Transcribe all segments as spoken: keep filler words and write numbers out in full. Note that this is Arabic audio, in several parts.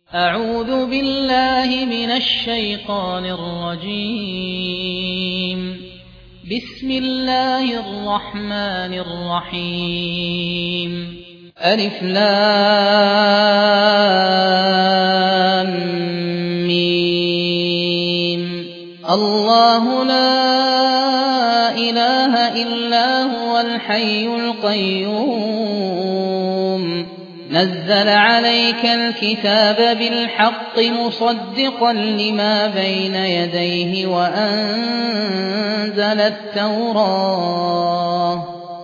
أعوذ بالله من الشيطان الرجيم. بسم الله الرحمن الرحيم. ألف لام ميم. الله لا إله إلا هو الحي القيوم نزل عليك الكتاب بالحق مصدقا لما بين يديه وأنزل التوراة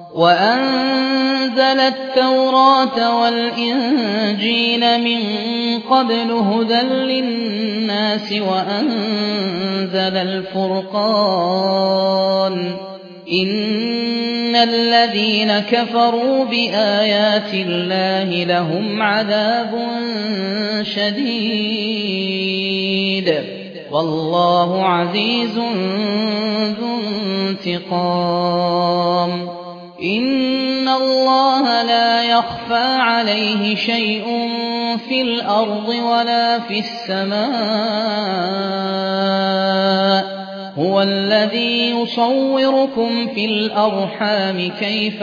وأنزل التوراة والإنجيل من قبل هدى للناس وأنزل الفرقان إن الذين كفروا بآيات الله لهم عذاب شديد والله عزيز ذو انتقام. إن الله لا يخفى عليه شيء في الأرض ولا في السماء هو الذي يصوركم في الأرحام كيف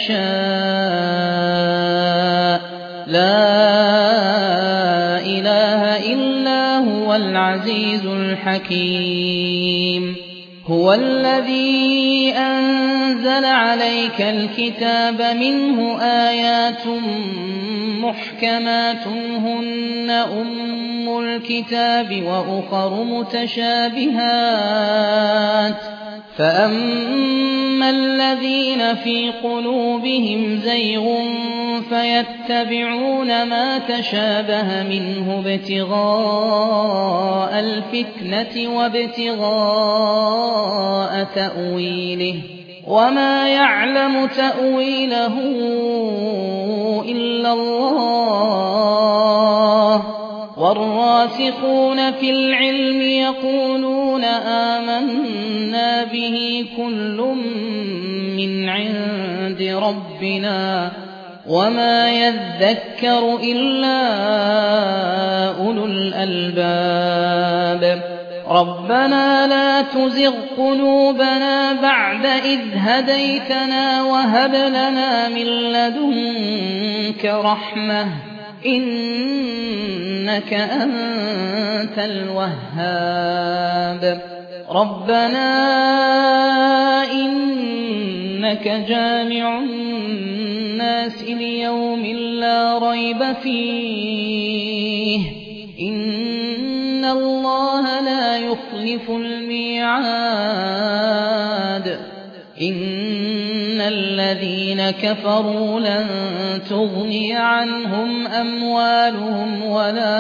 يشاء لا إله إلا هو العزيز الحكيم. هو الذي أنزل عليك الكتاب منه آيات محكمات هن أم الكتاب وأخر متشابهات فأما الذين في قلوبهم زيغ فيتبعون ما تشابه منه ابتغاء الفتنة وابتغاء تأويله وما يعلم تأويله إلا الله والراسخون في العلم يقولون آمنا به كل من عند ربنا وما يذكر إلا أولو الألباب. ربنا لا تزغ قلوبنا بعد إذ هديتنا وهب لنا من لدنك رحمة إنك أنت الوهاب. ربنا إنك جامع الناس ليوم لا ريب فيه إن الله لا يخلف الميعاد. إن الذين كفروا لن تغني عنهم أموالهم ولا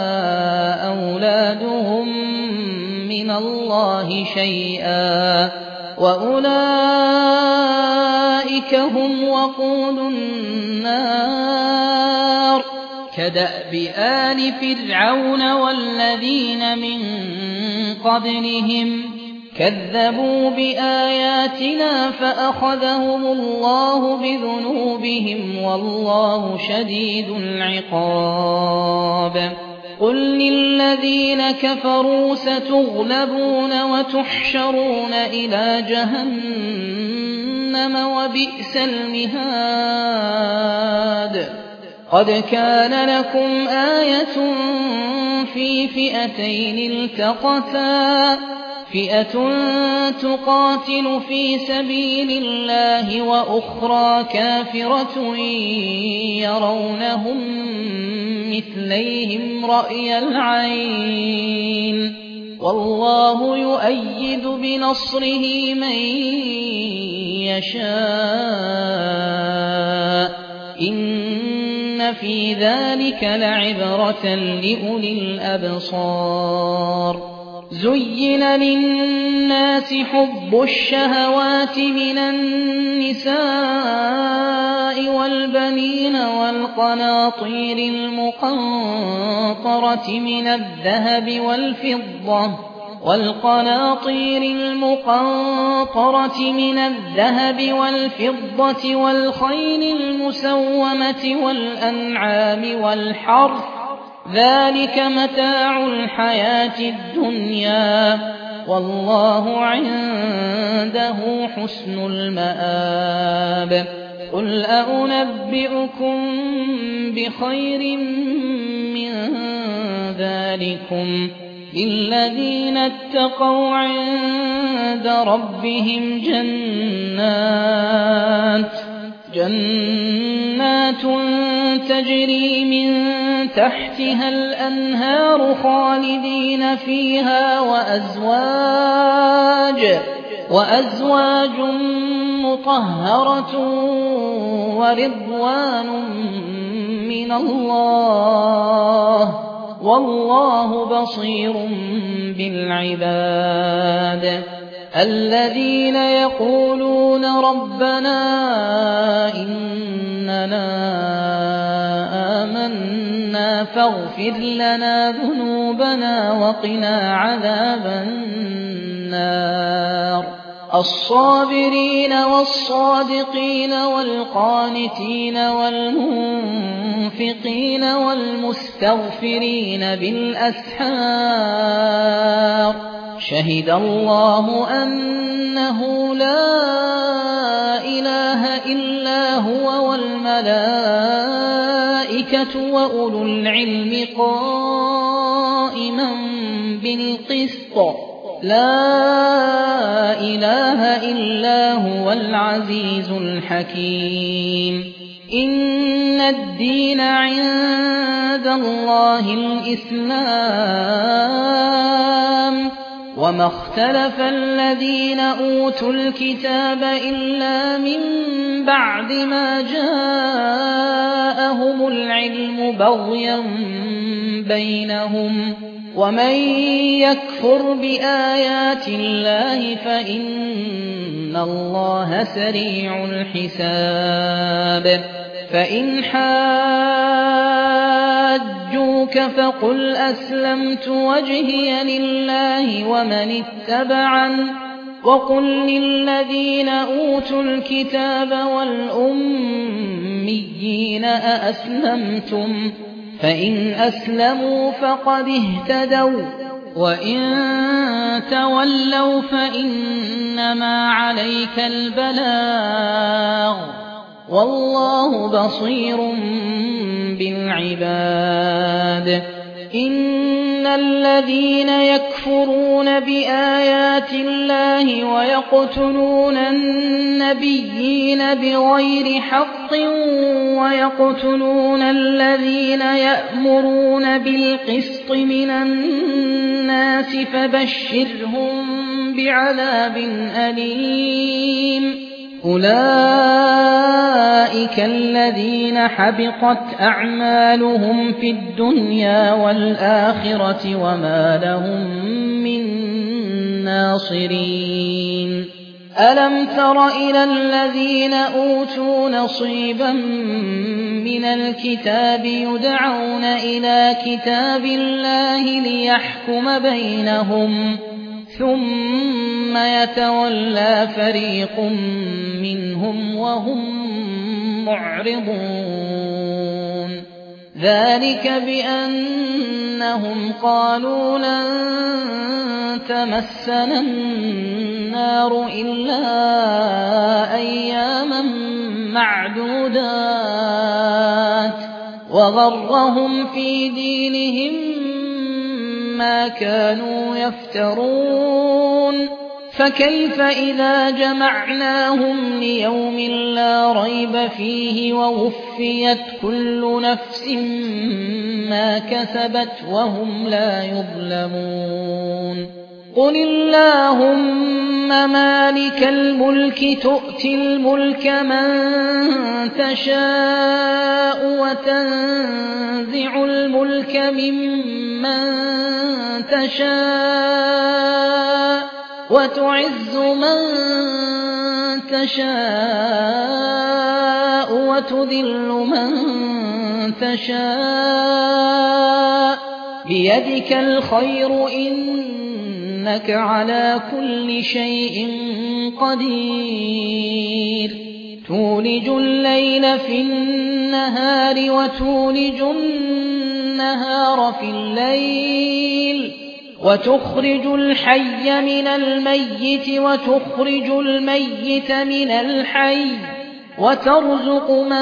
أولادهم من الله شيئا وأولئك هم وقود النار كدأب آل فرعون والذين من قبلهم كذبوا بآياتنا فأخذهم الله بذنوبهم والله شديد العقاب. قل للذين كفروا ستغلبون وتحشرون إلى جهنم وبئس المهاد. قد كان لكم آية في فئتين التقتا فئة تقاتل في سبيل الله وأخرى كافرة يرونهم مثليهم رأي العين والله يؤيد بنصره من يشاء إن في ذلك لعبرة لأولي الأبصار. زين للناس حب الشهوات من النساء والبنين والقناطير المقنطرة من الذهب والفضة والقناطير المقنطرة من الذهب والفضة والخيل المسومة والأنعام والحرث ذلك متاع الحياة الدنيا والله عنده حسن المآب قل أنبئكم بخير من ذلكم للذين اتقوا عند ربهم جنات جنات تجري من تحتها الأنهار خالدين فيها وأزواج وأزواج مطهرة ورضوان من الله والله بصير بالعباد الذين يقولون ربنا إننا آمنا فاغفر لنا ذنوبنا وقنا عذاب النار الصابرين والصادقين والقانتين والمنفقين والمستغفرين بالأسحار شهد الله أنه لا إله إلا هو والملائكة وأولو العلم قائما بالقسط لا إله إلا هو العزيز الحكيم إن الدين عند الله الإسلام وما اختلف الذين أوتوا الكتاب إلا من بعد ما جاءهم العلم بغيا بينهم ومن يكفر بآيات الله فإن الله سريع الحساب فإن حاجوك فقل أسلمت وجهي لله ومن اتبعن وقل للذين أوتوا الكتاب والأميين أأسلمتم فإن أسلموا فقد اهتدوا وإن تولوا فإنما عليك البلاغ والله بصير بالعباد إن الذين يكفرون بآيات الله ويقتلون النبيين بغير حق ويقتلون الذين يأمرون بالقسط من الناس فبشرهم بعذاب أليم أولئك الذين حبطت أعمالهم في الدنيا والآخرة وما لهم من ناصرين ألم تر إلى الذين أوتوا نصيبا من الكتاب يدعون إلى كتاب الله ليحكم بينهم ثم يتولى فريق منهم وهم معرضون ذلك بأنهم قالوا لن تمسنا النار إلا أياما معدودات وغرهم في دينهم ما كانوا يفترون فكيف إذا جمعناهم ليوم لا ريب فيه ووفيت كل نفس ما كسبت وهم لا يظلمون قل اللهم مالك الملك تؤتي الملك من تشاء وتنزع الملك ممن تشاء وتعز من تشاء وتذل من تشاء بيدك الخير إنك على كل شيء قدير تولج الليل في النهار وتولج النهار النهار في الليل وتخرج الحي من الميت وتخرج الميت من الحي وترزق من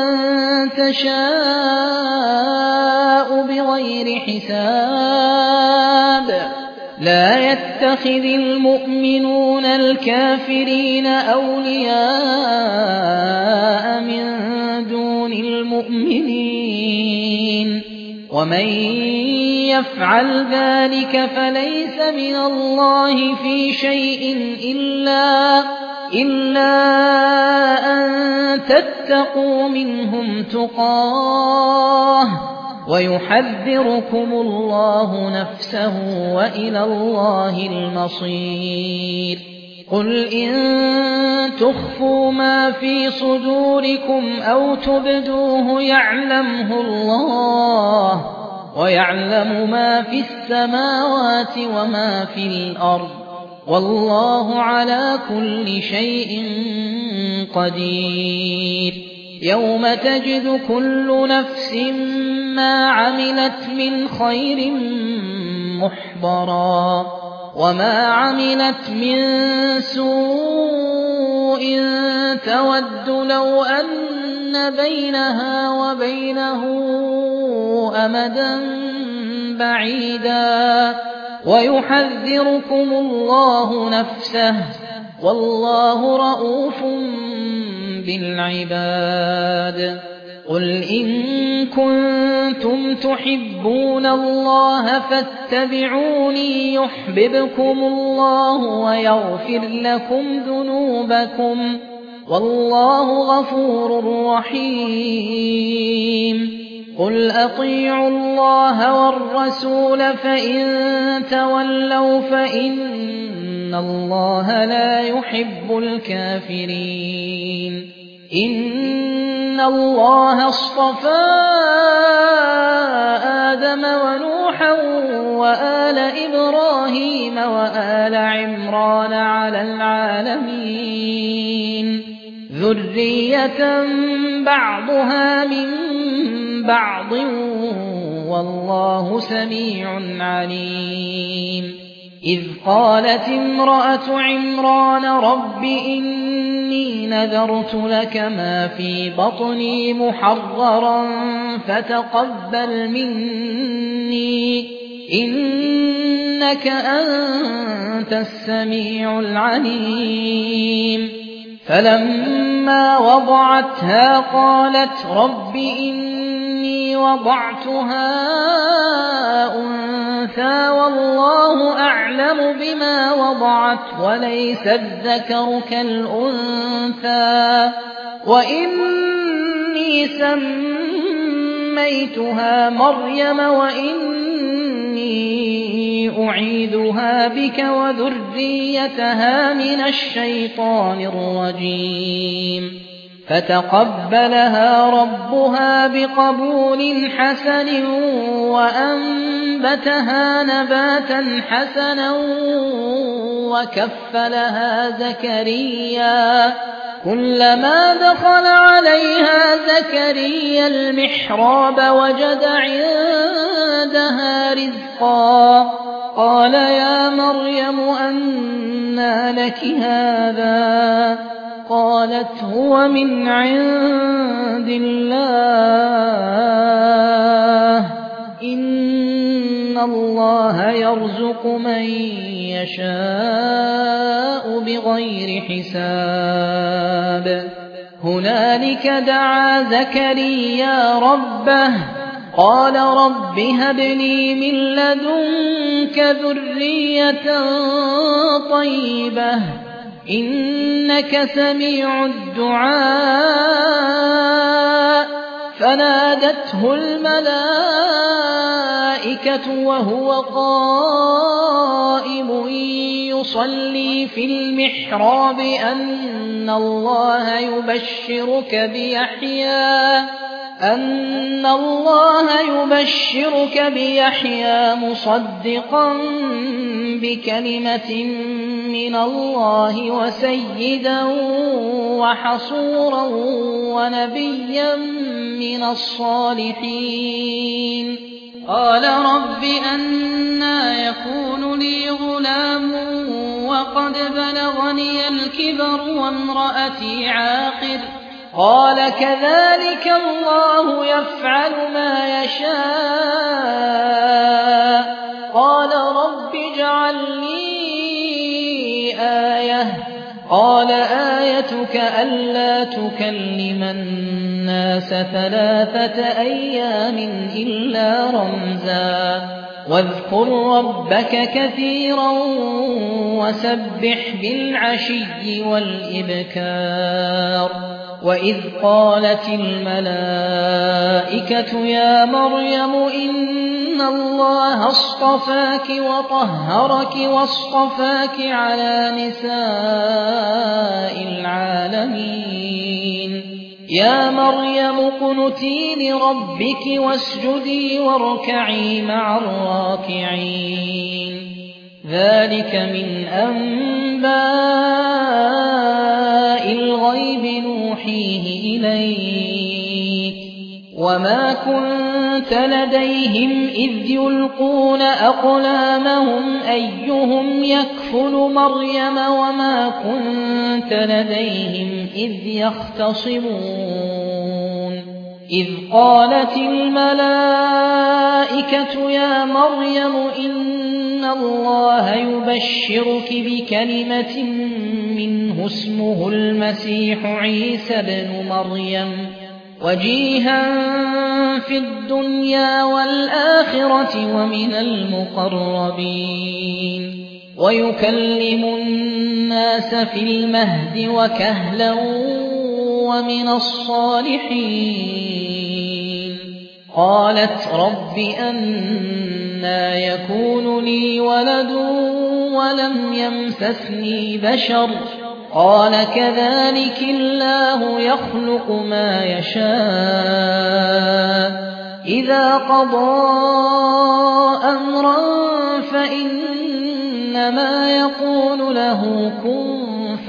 تشاء بغير حساب لا يتخذ المؤمنون الكافرين أولياء من دون المؤمنين ومن يفعل ذلك فليس من الله في شيء إلا, إلا أن تتقوا منهم تقاه ويحذركم الله نفسه وإلى الله المصير قل إن تخفوا ما في صدوركم أو تبدوه يعلمه الله ويعلم ما في السماوات وما في الأرض والله على كل شيء قدير يوم تجد كل نفس ما عملت من خير محضرا وما عملت من سوء تود لو أن بينها وبينه أمدا بعيدا ويحذركم الله نفسه والله رءوف بالعباد قل إن كنتم تحبون الله فاتبعوني يحببكم الله ويغفر لكم ذنوبكم والله غفور رحيم قل أطيعوا الله والرسول فإن تولوا فإن الله لا يحب الكافرين إن الله اصطفى آدم ونوحا وآل إبراهيم وآل عمران على العالمين ذرية بعضها من بعض والله سميع عليم إذ قالت امرأة عمران رب إني نذرت لك ما في بطني محررا فتقبل مني إنك أنت السميع العليم فلما وضعتها قالت رب إني وضعتها أنثى والله أعلم بما وضعت وليس الذكر كالأنثى وإني سميتها مريم وإني أعيذها بك وذريتها من الشيطان الرجيم فتقبلها ربها بقبول حسن وأنبتها نباتا حسنا وكفلها زكريا كلما دخل عليها زكريا المحراب وجد عندها رزقا قال يا مريم أنى لك هذا قالت هو من عند الله إن الله يرزق من يشاء بغير حساب هنالك دعا زكريا ربه قال رب هب لي من لدنك ذرية طيبة إنك سميع الدعاء فنادته الملائكة وهو قائم يصلي في المحراب أن الله يبشرك بيحيى أن الله يبشرك بيحيى مصدقا بكلمة من الله وسيدا وحصورا ونبيا من الصالحين قال رب أنى يكون لي غلام وقد بلغني الكبر وامرأتي عاقر قال كذلك الله يفعل ما يشاء قال رب اجعل لي آية قال آيتك ألا تكلم الناس ثلاثة أيام إلا رمزا واذكر ربك كثيرا وسبح بالعشي والإبكار وإذ قالت الملائكة يا مريم إن الله اصطفاك وطهرك واصطفاك على نساء العالمين يا مريم اقنتي لربك واسجدي واركعي مع الراكعين ذلك من أنباء الغيب نوحيه إليك وما كنت لديهم إذ يلقون أقلامهم أيهم يكفل مريم وما كنت لديهم إذ يختصمون إذ قالت الملائكة يا مريم إن الله يبشرك بكلمة منه اسمه المسيح عيسى ابن مريم وجيها في الدنيا والآخرة ومن المقربين ويكلم الناس في المهد وكهلا ومن الصالحين قالت رب أنى يكون لي ولد ولم يمسسني بشر قال كذلك الله يخلق ما يشاء إذا قضى أمرا فإنما يقول له كن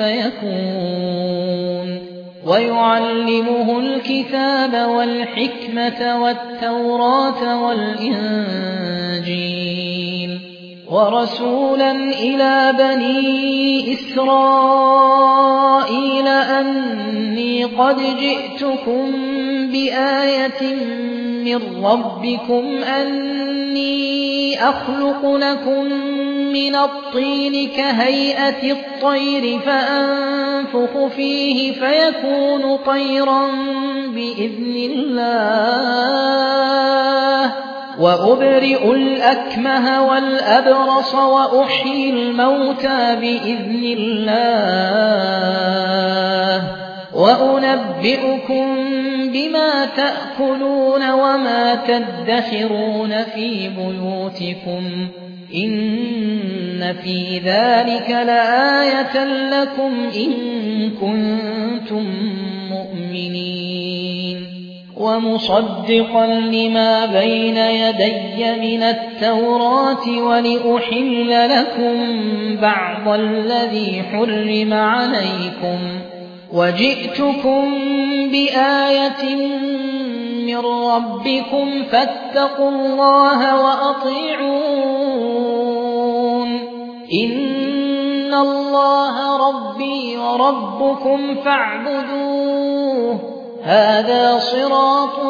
فيكون ويعلمه الكتاب والحكمة والتوراة والإنجيل ورسولا إلى بني إسرائيل أني قد جئتكم بآية من ربكم أني أخلق لكم من الطين كهيئة الطير فأنفخ فيه فيكون طيرا بإذن الله وأبرئ الأكمه والأبرص وأحيي الموتى بإذن الله وأنبئكم بما تأكلون وما تدخرون في بيوتكم إن في ذلك لآية لكم إن كنتم مؤمنين ومصدقا لما بين يدي من التوراة ولأحل لكم بعض الذي حرم عليكم وجئتكم بآية من ربكم فاتقوا الله وأطيعون إن الله ربي وربكم فاعبدوه هذا صراط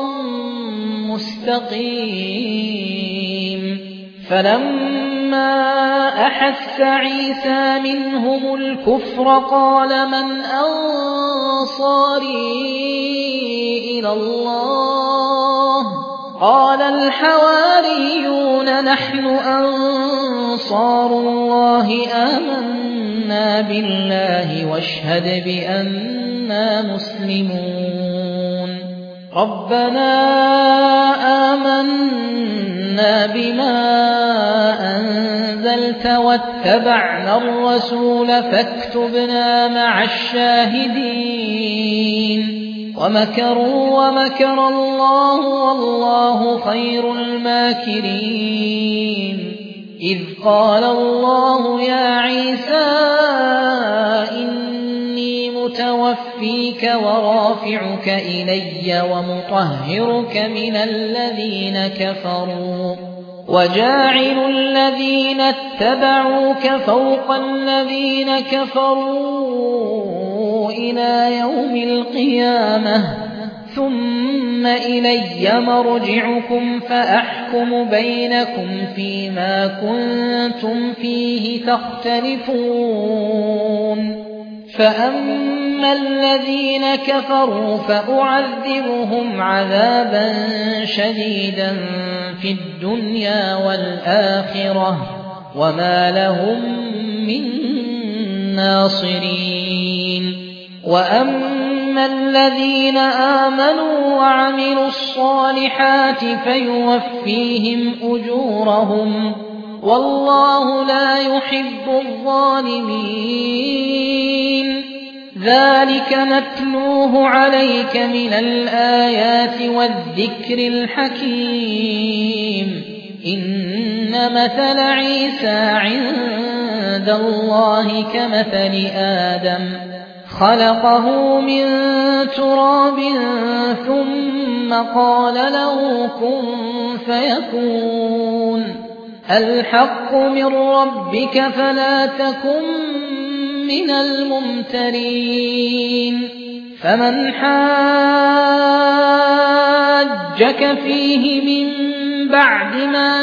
مستقيم فلما أحس عيسى منهم الكفر قال من أنصاري إلى الله قال الحواريون نحن أنصار الله آمنا بالله واشهد بأننا مسلمون ربنا آمنا بما أنزلت واتبعنا الرسول فاكتبنا مع الشاهدين ومكروا ومكر الله والله خير الماكرين إذ قال الله يا عيسى إني متوفيك متوفيك ورافعك إلي ومطهرك من الذين كفروا وجاعل الذين اتبعوك فوق الذين كفروا إلى يوم القيامة ثم إلي مرجعكم فأحكم بينكم فيما كنتم فيه تختلفون فأما الذين كفروا فأعذبهم عذابا شديدا في الدنيا والآخرة وما لهم من ناصرين وأما الذين آمنوا وعملوا الصالحات فيوفيهم أجورهم والله لا يحب الظالمين ذلك نتلوه عليك من الآيات والذكر الحكيم إن مثل عيسى عند الله كمثل آدم خلقه من تراب ثم قال له كن فيكون الحق من ربك فلا تكن من الممترين فمن حاجك فيه من بعد ما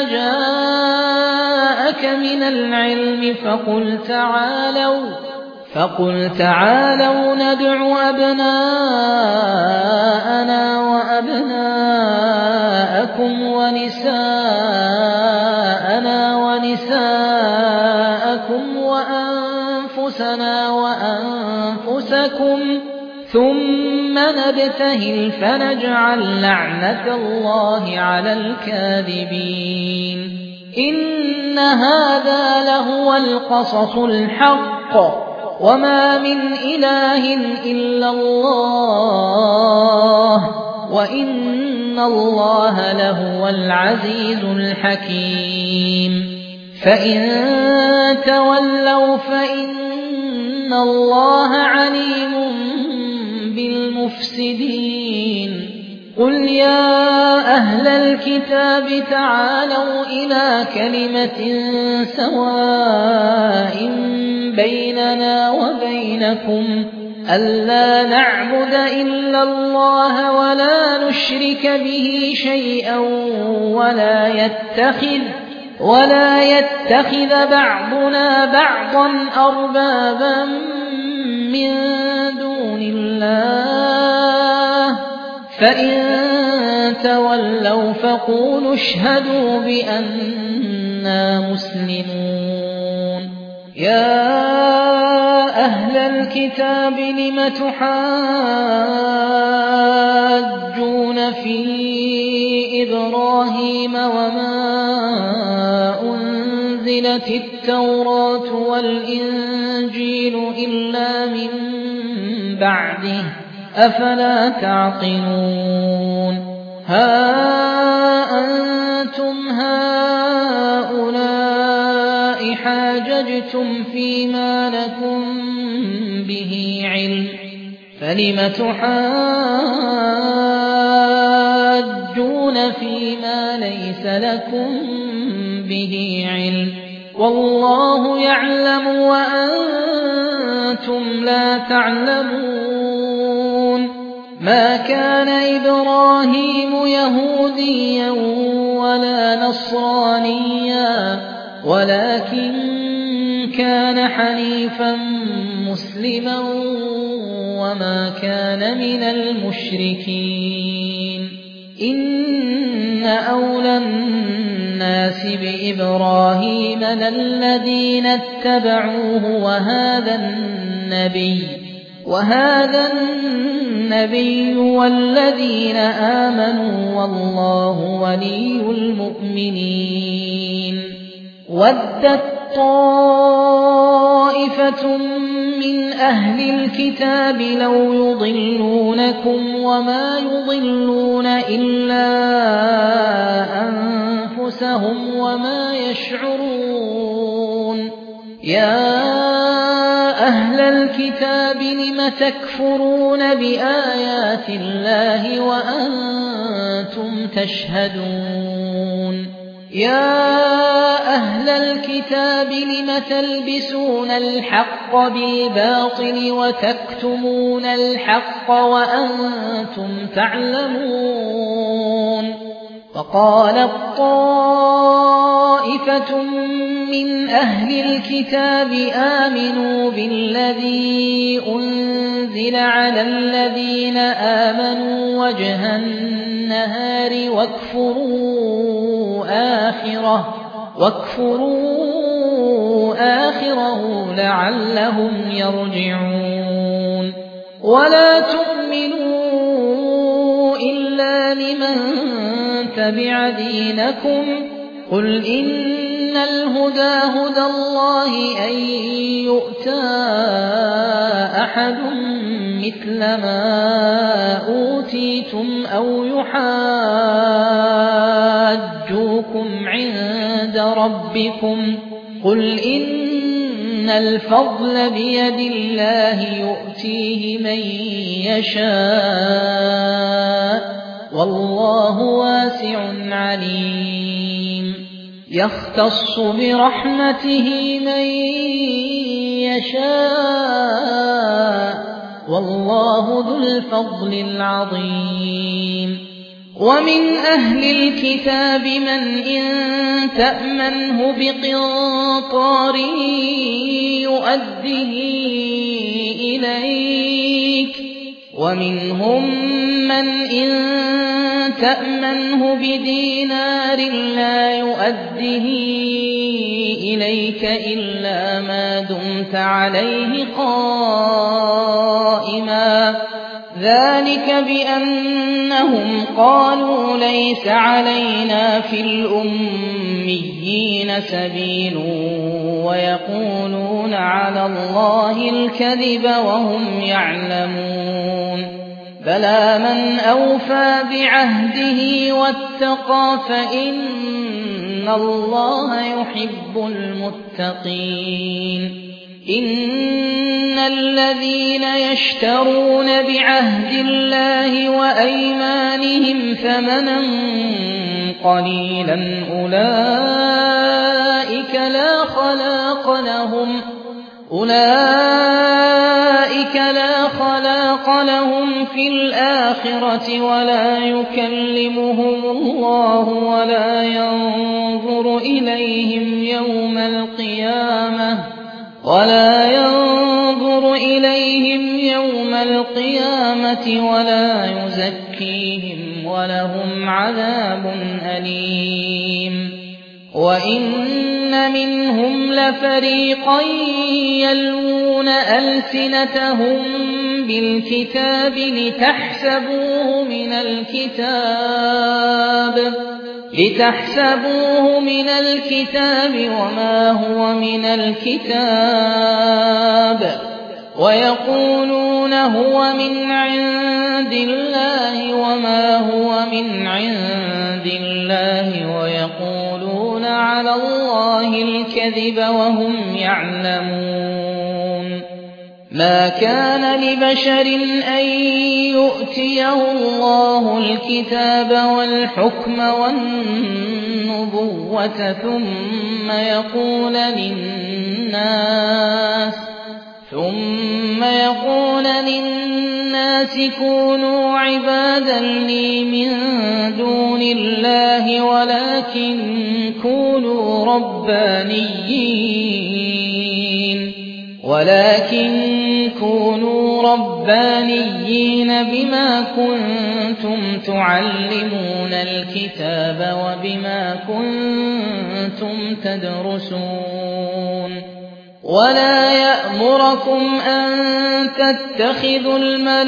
جاءك من العلم فقل تعالوا فقل تعالوا ندع أبناءنا وأبناءكم ونساءنا ونساءكم وأنفسنا وأنفسكم ثم نبتهل فنجعل لعنة الله على الكاذبين إن هذا لهو القصص الحق وما من إله إلا الله وإن الله لهو العزيز الحكيم فإن تولوا فإن الله عليم بالمفسدين قل يا أهل الكتاب تعالوا إلى كلمة سواء بيننا وبينكم ألا نعبد إلا الله ولا نشرك به شيئا ولا يتخذ ولا يتخذ بعضنا بعضا أربابا من دون الله فإن تولوا فقولوا اشهدوا بأننا مسلمون يا أهل الكتاب لم تحاجون في إبراهيم وما أنزلت التوراة والإنجيل إلا من بعده أفلا تعقلون ها أنتم هؤلاء حاججتم فيما لكم به علم فلم تحاجون فيما ليس لكم به علم والله يعلم وأنتم لا تعلمون ما كان إبراهيم يهوديا ولا نصرانيا ولكن كان حنيفا مسلما وما كان من المشركين إن أولى الناس بإبراهيم للذين اتبعوه وهذا النبي وهذا النبي والذين آمنوا والله ولي المؤمنين ودت طائفة من أهل الكتاب لو يضلونكم وما يضلون إلا أنفسهم وما يشعرون يا أهل الكتاب لم تكفرون بآيات الله وأنتم تشهدون يا أهل الكتاب لم تلبسون الحق بالباطل وتكتمون الحق وأنتم تعلمون وقالت طائفة من أهل الكتاب آمنوا بالذي أنزل على الذين آمنوا وجه النهار واكفروا آخره واكفروا آخره لعلهم يرجعون ولا تؤمنوا إلا لمن تبع دينكم قل إن الهدى هدى الله أن يؤتى أحد مثل ما أوتيتم أو يحاجوكم عند ربكم قل إن الفضل بيد الله يؤتيه من يشاء والله واسع عليم يختص برحمته من يشاء والله ذو الفضل العظيم ومن أهل الكتاب من إن تأمنه بقنطار يؤديه إليك ومنهم من إن تأمنه بدينار لا يؤديه إليك إلا ما دمت عليه قائما ذلك بأنهم قالوا ليس علينا في الأميين سبيل ويقولون على الله الكذب وهم يعلمون بلى من أوفى بعهده واتقى فإن الله يحب المتقين إن الذين يشترون بعهد الله وأيمانهم ثمنا قليلا أولئك لا خلاق لهم أولئك لا خلاق لهم في الآخرة ولا يكلمهم الله ولا ينظر إليهم يوم القيامة ولا ينظر إليهم يوم القيامة ولا يزكيهم ولهم عذاب أليم وإن منهم لفريقا يلوون ألسنتهم بالكتاب لتحسبوه من الكتاب لتحسبوه من الكتاب وما هو من الكتاب ويقولون هو من عند الله وما هو من عند الله ويقولون على الله الكذب وهم يعلمون ما كان لبشر أن يؤتيه الله الكتاب والحكم والنبوة ثم يقول للناس ثم يقول للناس كونوا عبادا لي من دون الله ولكن كونوا ربانيين ولكن كونوا ربانيين بما كنتم تعلمون الكتاب وبما كنتم تدرسون ولا يأمركم أن تتخذوا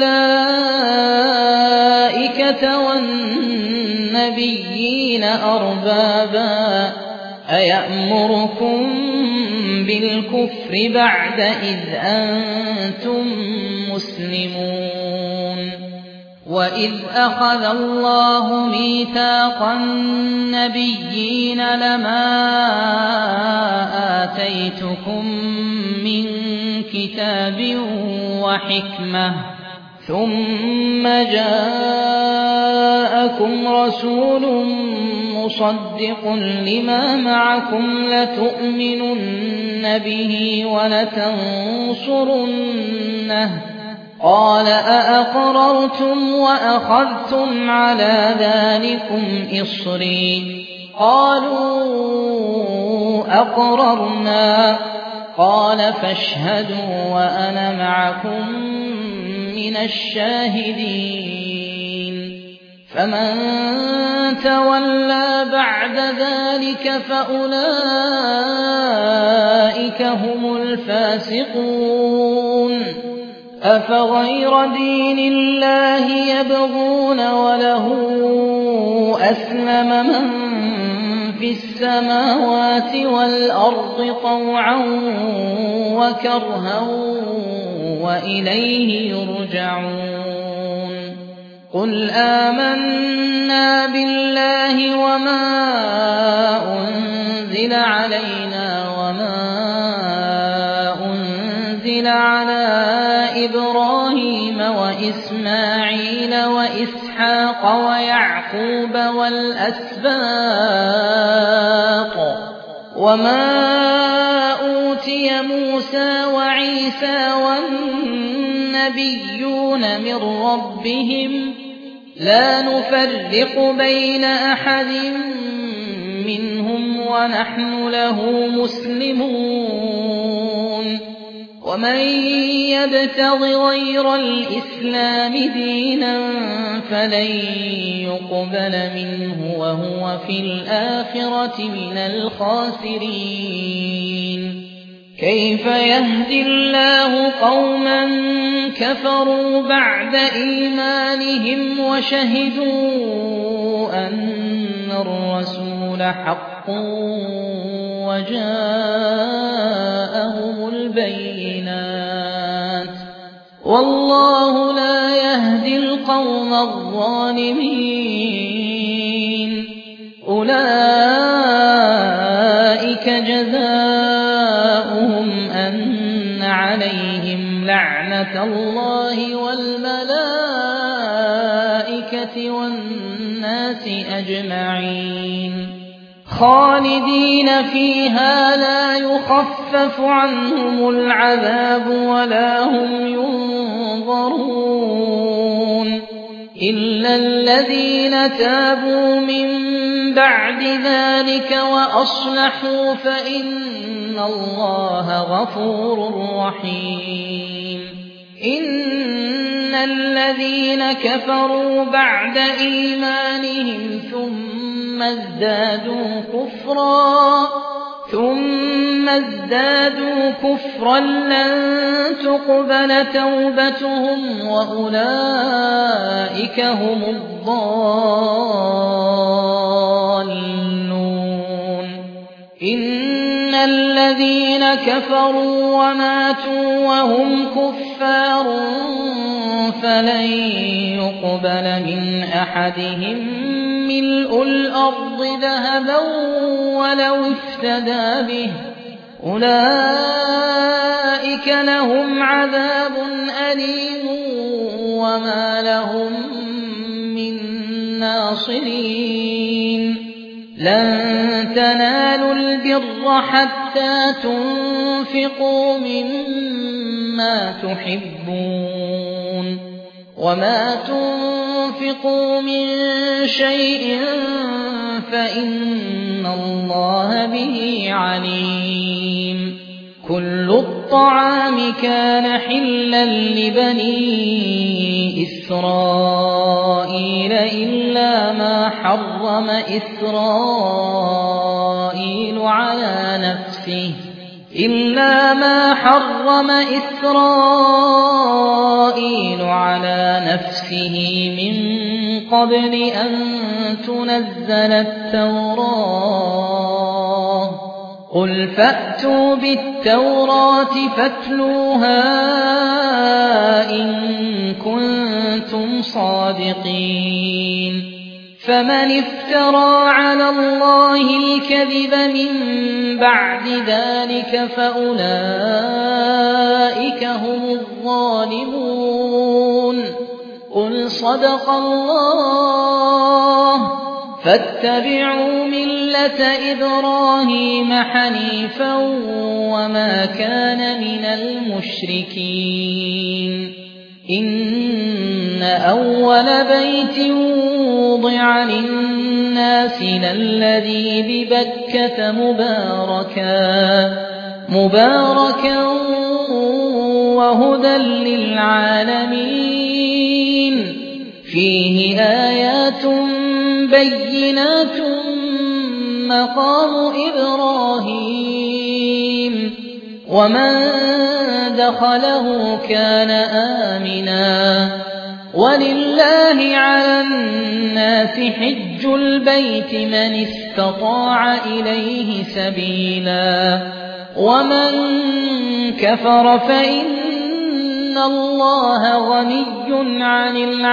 الملائكة والنبيين أربابا أيأمركم بالكفر بعد إذ أنتم مسلمون وإذ أخذ الله ميثاق النبيين لما آتيتكم من كتاب وحكمة ثم جاءكم رسول مصدق لما معكم لتؤمنن به ولتنصرنه قال أأقررتم وأخذتم على ذلكم إصري قالوا أقررنا قال فاشهدوا وأنا معكم من الشاهدين فمن تولى بعد ذلك فأولئك هم الفاسقون أفغير دين الله يبغون وله أسلم من في السماوات والأرض طوعا وكرها وإليه يرجعون قل آمنا بالله وما أنزل علينا وما أنزل على إبراهيم وإسماعيل وإسحاق ويعقوب والأسباط وما أوتي موسى وعيسى والنبيون من ربهم لا نفرق بين أحد منهم ونحن له مسلمون ومن يبتغ غير الإسلام دينا فلن يقبل منه وهو في الآخرة من الخاسرين كيف يهدي الله قوما كفروا بعد إيمانهم وشهدوا أن الرسول حق وجاءهم البينات والله لا يهدي القوم الظالمين أولئك جزاؤهم أن عليهم لعنة الله والملائكة والناس أجمعين خالدين فيها لا يخفف عنهم العذاب ولا هم ينظرون إلا الذين تابوا من بعد ذلك وأصلحوا فإن الله غفور رحيم إن الذين كفروا بعد إيمانهم ثم ازدادوا كفرا ثم ازدادوا كفرا لن تقبل توبتهم وأولئك هم الضالون إن الذين كفروا وماتوا وهم كفار فلن يقبل من أحدهم ملء الأرض ذهبا ولو افتدى به أولئك لهم عذاب أليم وما لهم من ناصرين لن تنالوا البر حتى تنفقوا مما تحبون وما تنفقوا من شيء فإن الله به عليم كل الطعام كان حلا لبني إسرائيل إلا ما حرم إسرائيل على نفسه إلا ما حرم إسرائيل على نفسه من قبل أن تنزل التوراة قل فأتوا بالتوراة فاتلوها إن كنتم صادقين فمن افترى على الله الكذب من بعد ذلك فأولئك هم الظالمون قل صدق الله فاتبعوا ملة إبراهيم حنيفا وما كان من المشركين إن أول بيت وضع للناس للذي ببكة مباركا مباركا وهدى للعالمين فيه آيات بينات مقام إبراهيم ومن دخله كان آمنا ولله على الناس حج البيت من استطاع إليه سبيلا ومن كفر فإن الله غني عن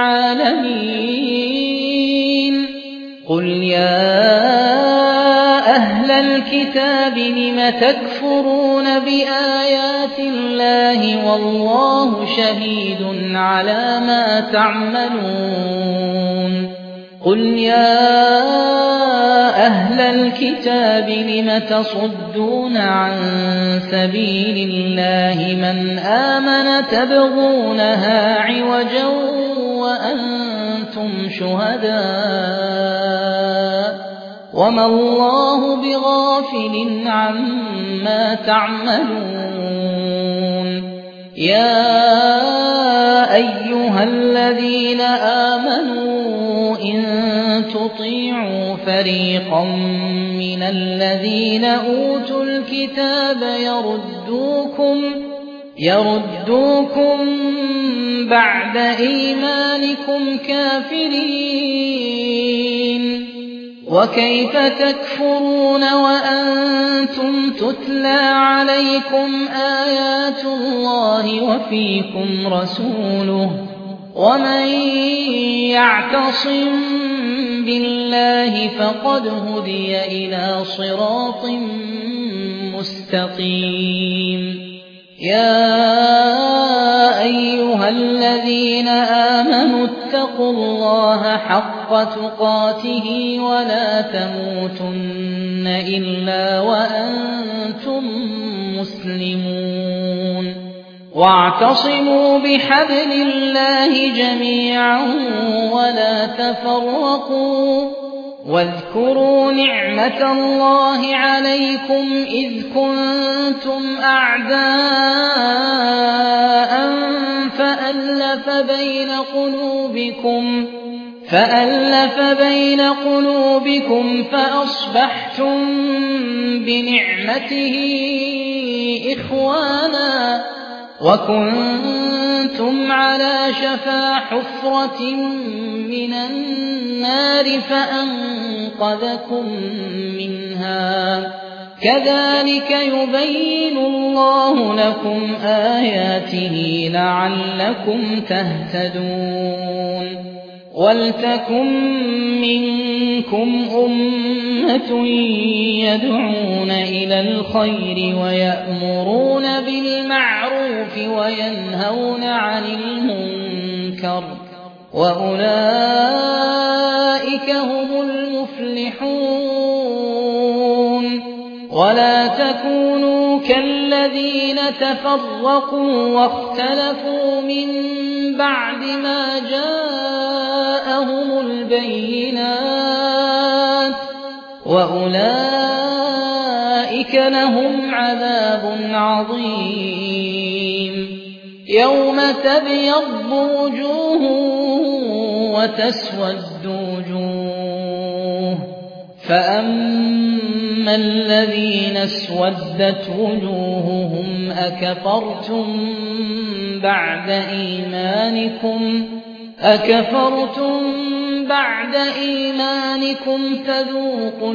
العالمين قل يا أهل الكتاب لم تكفرون بآيات الله والله شهيد على ما تعملون قل يا أهل الكتاب لم تصدون عن سبيل الله من آمن تبغونها عوجا وأنتم شهداء وما الله بغافل عما تعملون يا أيها الذين آمنوا إن تطيعوا فريقا من الذين أوتوا الكتاب يردوكم يردوكم بعد إيمانكم كافرين وكيف تكفرون وأنتم تتلى عليكم آيات الله وفيكم رسوله ومن يعتصم بالله فقد هدي إلى صراط مستقيم يا أيها الذين آمنوا اتقوا الله حق تقاته ولا تموتن إلا وأنتم مسلمون واعتصموا بحبل الله جميعا ولا تفرقوا واذكروا نعمة الله عليكم إذ كنتم أعداء فألف بين قلوبكم فألف بين قلوبكم فأصبحتم بنعمته إخوانا وكنتم على شفا حفرة من النار فأنقذكم منها كذلك يبين الله لكم آياته لعلكم تهتدون ولتكن منكم أمة يدعون إلى الخير ويأمرون بالمعروف وينهون عن المنكر وأولئك هم المفلحون ولا تكونوا كالذين تفرقوا واختلفوا من بعد ما جاءهم البينات وأولئك لهم عذاب عظيم يوم تبيض وجوه وتسود وجوه فأما الذين اسودت وجوههم أكفرتم بعد إيمانكم أكفرتم بعد إيمانكم فذوقوا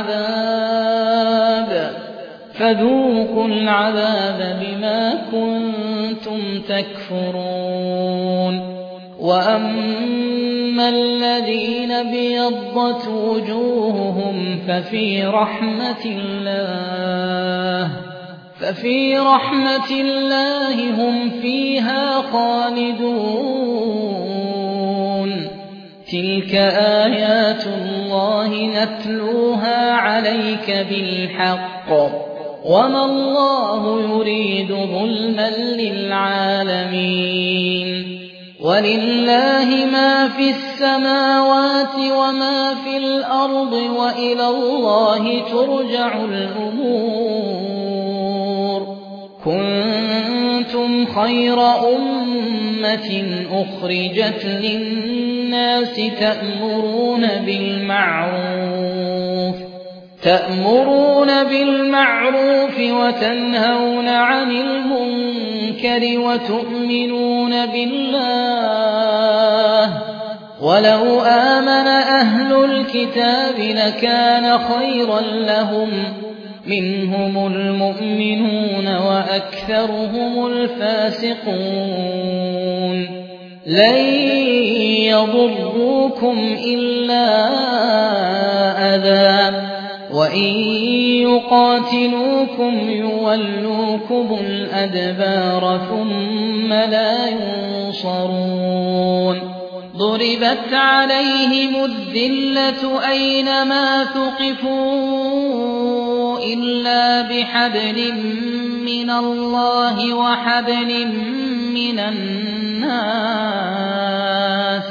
العذاب فذوقوا العذاب بما كنتم تكفرون وأما فَأَمَّا الَّذِينَ ابْيَضَّتْ وُجُوهُهُمْ فَفِي رَحْمَةِ اللَّهِ فَفِي رَحْمَةِ اللَّهِ هُمْ فِيهَا خَالِدُونَ تِلْكَ آيَاتُ اللَّهِ نَتْلُوهَا عَلَيْكَ بِالْحَقِّ وَمَا اللَّهُ يُرِيدُ ظُلْمًا لِّلْعَالَمِينَ وَلِلَّهِ مَا فِي السَّمَاوَاتِ وَمَا فِي الْأَرْضِ وَإِلَى اللَّهِ تُرْجَعُ الْأُمُورُ كُنتُمْ خَيْرَ أُمَّةٍ أُخْرِجَتْ لِلنَّاسِ تَأْمُرُونَ بِالْمَعْرُوفِ تأمرون بالمعروف وتنهون عن المنكر وتؤمنون بالله ولو آمن أهل الكتاب لكان خيرا لهم منهم المؤمنون وأكثرهم الفاسقون لن يضروكم إلا أذى وَإِن يُقَاتِلُوكُمْ يُوَلُّوكُمُ الْأَدْبَارَ ثُمَّ لَا يُنصَرُونَ ضُرِبَتْ عَلَيْهِمُ الذِّلَّةُ أَيْنَمَا ثُقِفُوا إِلَّا بِحَبْلٍ مِّنَ اللَّهِ وَحَبْلٍ مِّنَ النَّاسِ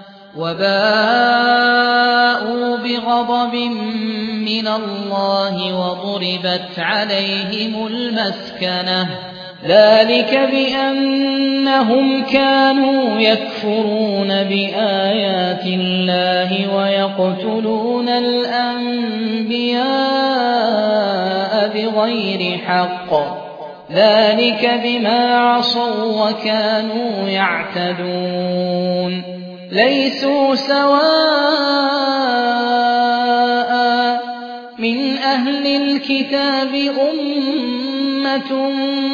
وَبَاءُوا بِغَضَبٍ مِّنَ اللَّهِ وَضُرِبَتْ عَلَيْهِمُ الْمَسْكَنَةُ ذَلِكَ بِأَنَّهُمْ كَانُوا يَكْفُرُونَ بِآيَاتِ اللَّهِ وَيَقْتُلُونَ الْأَنبِيَاءَ بِغَيْرِ حَقٍّ ذَلِكَ بِمَا عَصَوا وَكَانُوا يَعْتَدُونَ لَيْسُوا سَوَاءً مِنْ أَهْلِ الْكِتَابِ أُمَّةٌ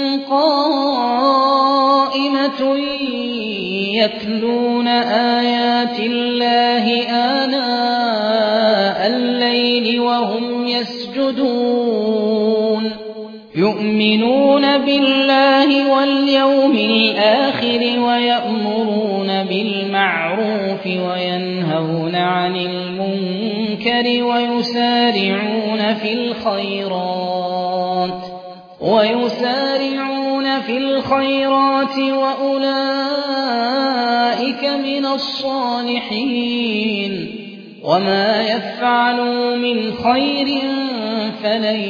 قَائِمَةٌ يَتْلُونَ آيَاتِ اللَّهِ آنَاءَ اللَّيْلِ وَهُمْ يَسْجُدُونَ يُؤْمِنُونَ بِاللَّهِ وَالْيَوْمِ الْآخِرِ وَيَأْمُرُونَ بِالْمَعْرُوفِ وَيَنْهَوْنَ عَنِ الْمُنكَرِ وَيُسَارِعُونَ فِي الْخَيْرَاتِ وَيُسَارِعُونَ فِي الْخَيْرَاتِ وَأُولَئِكَ مِنَ الصَّالِحِينَ وَمَا يَفْعَلُوا مِنْ خَيْرٍ فَلَن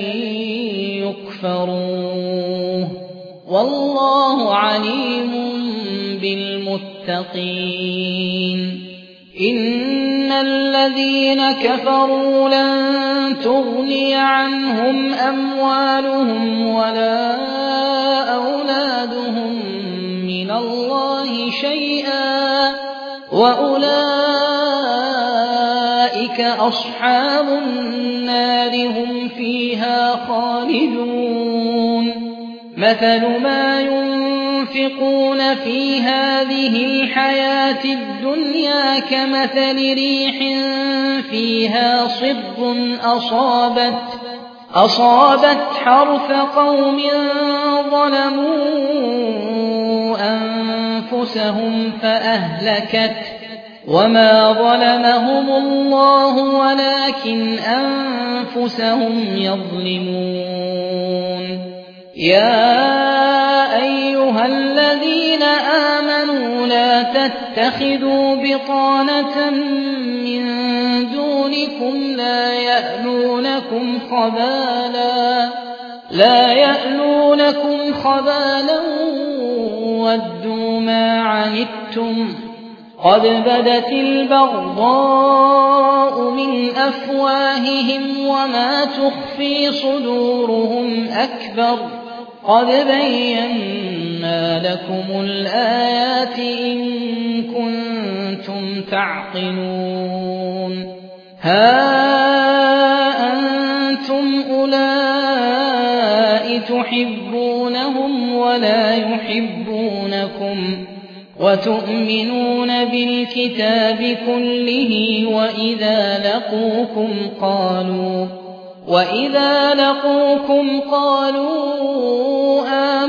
يُكْفَرُوهُ وَاللَّهُ عَلِيمٌ بِالْمُتَّقِينَ إِنَّ الَّذِينَ كَفَرُوا لَن تُغْنِيَ عَنْهُمْ أَمْوَالُهُمْ وَلَا أَوْلَادُهُم مِّنَ اللَّهِ شَيْئًا وَأُولَٰئِكَ أَصْحَابُ النَّارِ هُمْ فِيهَا خَالِدُونَ مَثَلُ مَا يُنفِقُونَ فِي هَٰذِهِ الْحَيَاةِ الدُّنْيَا كَمَثَلِ رِيحٍ فِيهَا صِرٌّ أَصَابَتْ أَصَابَتْ حَرْثَ قَوْمٍ ظَلَمُوا أَنفُسَهُمْ فَأَهْلَكَتْهُ وَمَا ظَلَمَهُمُ اللَّهُ وَلَٰكِنْ أَنفُسَهُمْ يَظْلِمُونَ يَا أَيُّهَا الَّذِينَ آمَنُوا لَا تَتَّخِذُوا بِطَانَةً مِّن دُونِكُمْ لَا يَأْلُونَكُمْ خَبَالًا لا يألونكم خبالا وَدُّوا مَا عَنِتُّمْ قَدْ بَدَتِ الْبَغْضَاءُ مِنْ أَفْوَاهِهِمْ وَمَا تُخْفِي صُدُورُهُمْ أَكْبَرُ قَدْ بَيَّنَّا لَكُمُ الْآيَاتِ إِن كُنتُمْ تَعْقِلُونَ هَا أَنتُمْ أُولَاءِ تُحِبُّونَهُمْ وَلَا يُحِبُّونَكُمْ وتؤمنون بالكتاب كله وإذا لقوكم قالوا وإذا لقوكم قالوا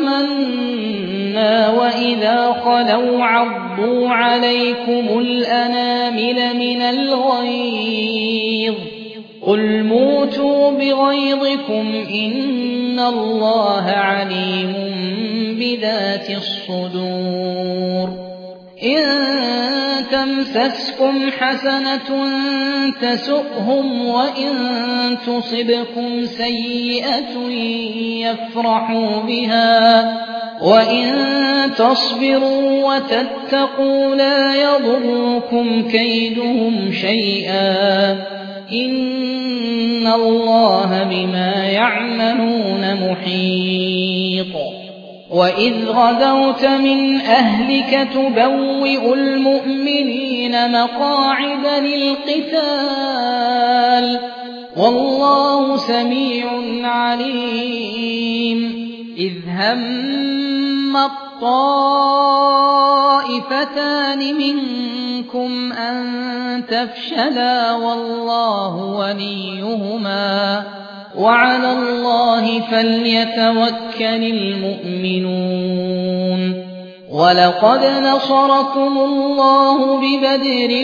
آمنا وإذا خلوا عضوا عليكم الأنامل من الغيظ قل موتوا بغيظكم إن الله عليم بذات الصدور إن تمسسكم حسنة تسؤهم وإن تصبكم سيئة يفرحوا بها وإن تصبروا وتتقوا لا يضركم كيدهم شيئا إن الله بما يعملون محيط وإذ غدوت من أهلك تبوئ المؤمنين مقاعد للقتال والله سميع عليم إذ هم الطائفتان منكم أن تفشلا والله وليهما وعلى الله فليتوكل المؤمنون ولقد نصركم الله ببدر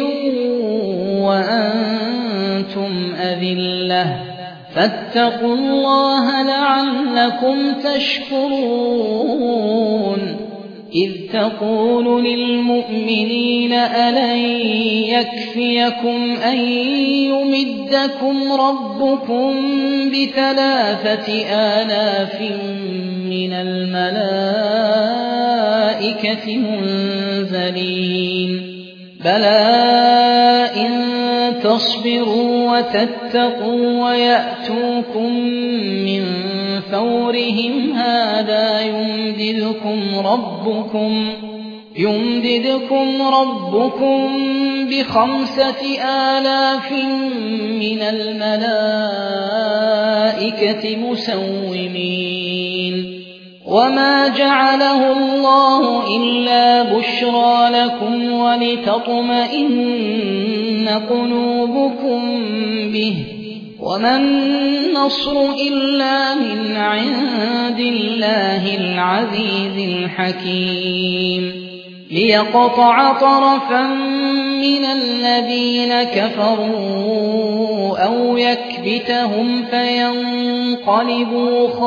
وأنتم أذلة فاتقوا الله لعلكم تشكرون إذ تقول للمؤمنين ألن يكفيكم أن يمدكم ربكم بثلاثة آلاف من الملائكة منزلين بلى إن تصبروا وتتقوا ويأتوكم من فورهم هذا يمددكم ربكم يمددكم ربكم بخمسة آلاف من الملائكة مسومين وما جعله الله إلا بشرى لكم ولتطمئن قلوبكم به وما النصر إلا من عند الله العزيز الحكيم ليقطع طرفا من الذين كفروا أو يكبتهم فينقلبوا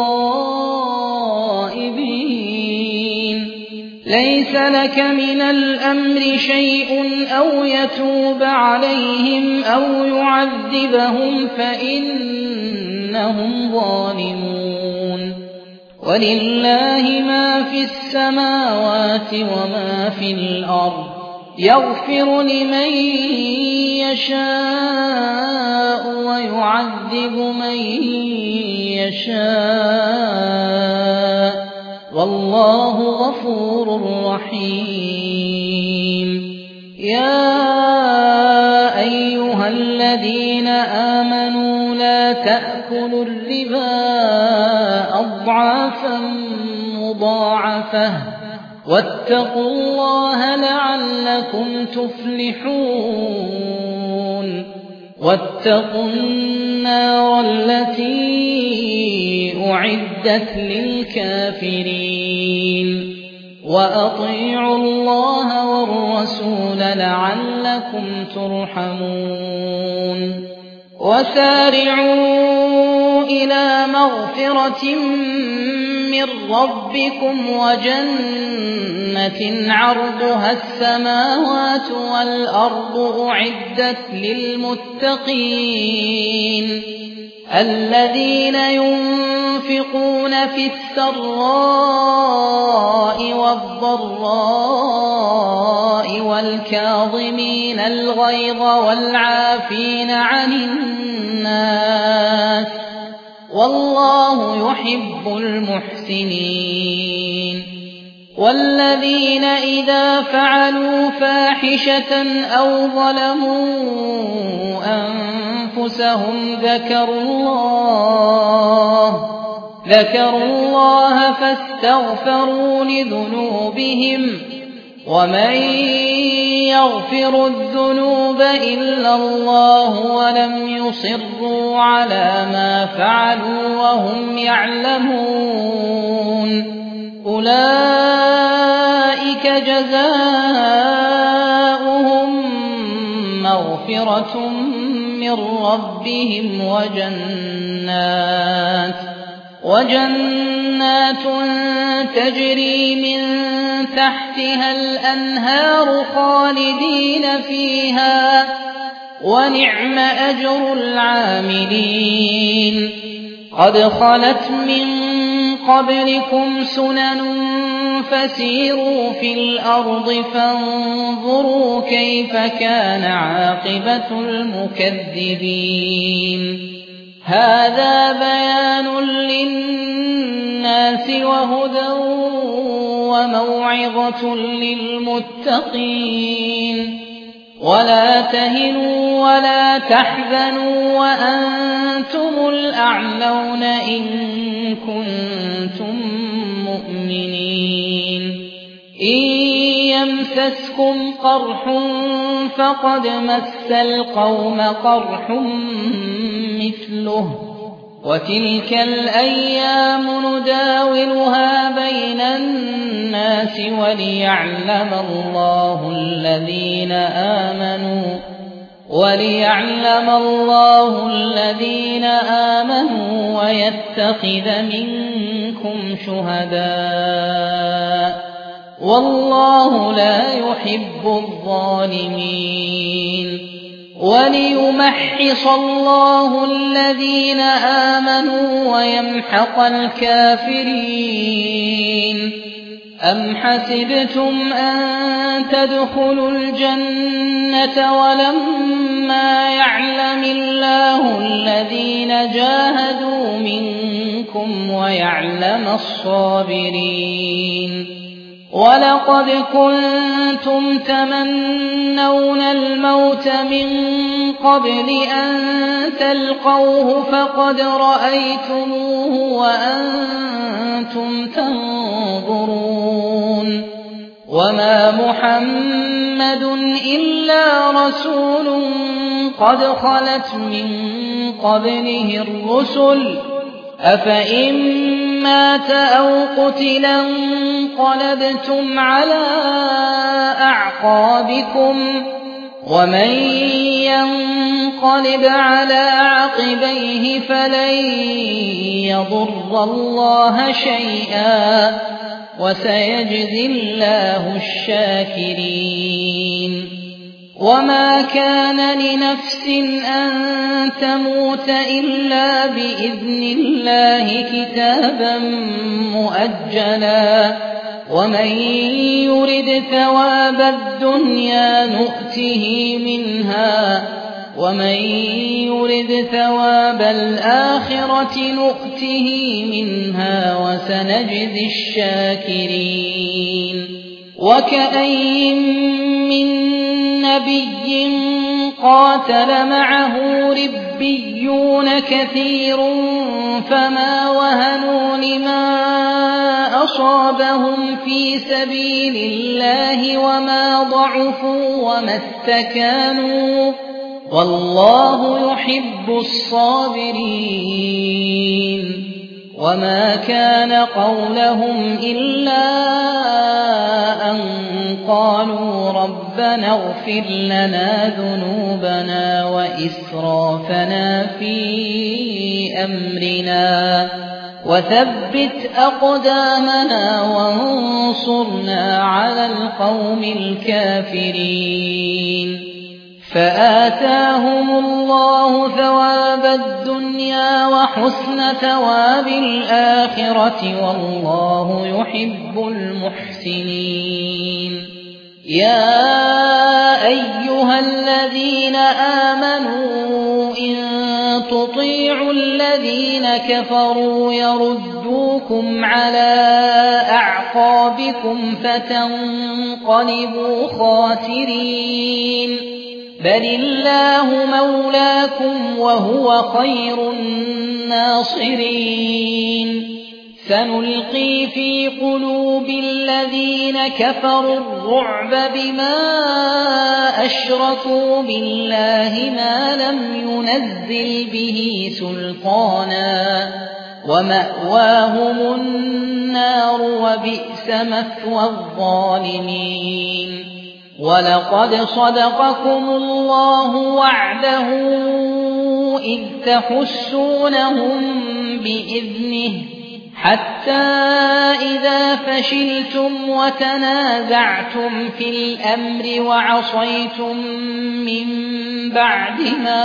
خائبين ليس لك من الأمر شيء أو يتوب عليهم أو يعذبهم فإنهم ظالمون ولله ما في السماوات وما في الأرض يغفر لمن يشاء ويعذب من يشاء والله غفور رحيم يا أيها الذين آمنوا لا تأكلوا الربا أضعافا مضاعفة واتقوا الله لعلكم تفلحون واتقوا النار التي أعدت للكافرين وأطيعوا الله والرسول لعلكم ترحمون وسارعوا إلى مغفرة من ربكم وجنة عرضها السماوات والأرض أعدت للمتقين الذين ينفقون في السراء والضراء والكاظمين الغيظ والعافين عن الناس والله يحب المحسنين والذين إذا فعلوا فاحشة أو ظلموا أنفسهم ذكروا الله ذكروا الله فاستغفروا لذنوبهم ومن يغفر الذنوب إلا الله ولم يصروا على ما فعلوا وهم يعلمون أولئك جزاؤهم مغفرة من ربهم وجنات وجنات تجري من تحتها الأنهار خالدين فيها ونعم أجر العاملين قد خلت من قبلكم سنن فسيروا في الأرض فانظروا كيف كان عاقبة المكذبين هذا بيان للناس وهدى وموعظة للمتقين ولا تهنوا ولا تحزنوا وأنتم الأعلون إن كنتم مؤمنين إن يمسسكم قرح فقد مس القوم قرح مثله وتلك الأيام نداولها بين الناس وليعلم الله الذين آمنوا وليعلم الله الذين آمنوا ويتخذ منكم شهداء والله لا يحب الظالمين وليمحص الله الذين آمنوا ويمحق الكافرين أم حسبتم أن تدخلوا الجنة ولما يعلم الله الذين جاهدوا منكم ويعلم الصابرين ولقد كنتم تمنون الموت من قبل أن تلقوه فقد رأيتموه وأنتم تنظرون وما محمد إلا رسول قد خلت من قبله الرسل أفإن مات أو قتلا انقلبتم على أعقابكم ومن ينقلب على عقبيه فلن يضر الله شيئا وسيجزي الله الشاكرين وما كان لنفس أن تموت إلا بإذن الله كتابا مؤجلا ومن يرد ثواب الدنيا نؤته منها ومن يرد ثواب الآخرة نؤته منها وسنجزي الشاكرين وكأين من نبي قاتل معه ربيون كثير فما وهنوا لما أصابهم في سبيل الله وما ضعفوا وما استكانوا والله يحب الصابرين وما كان قولهم إلا أن قالوا ربنا اغفر لنا ذنوبنا وإسرافنا في أمرنا وثبت أقدامنا وانصرنا على القوم الكافرين فآتاهم الله ثواب الدنيا وحسن ثواب الآخرة والله يحب المحسنين يا أيها الذين آمنوا إن تطيعوا الذين كفروا يردوكم على أعقابكم فتنقلبوا خاسرين بل الله مولاكم وهو خير الناصرين سنلقي في قلوب الذين كفروا الرعب بما أشركوا بالله ما لم ينزل به سلطانا ومأواهم النار وبئس مثوى الظالمين ولقد صدقكم الله وعده إذ تحسونهم بإذنه حتى إذا فشلتم وتنازعتم في الأمر وعصيتم من بعد ما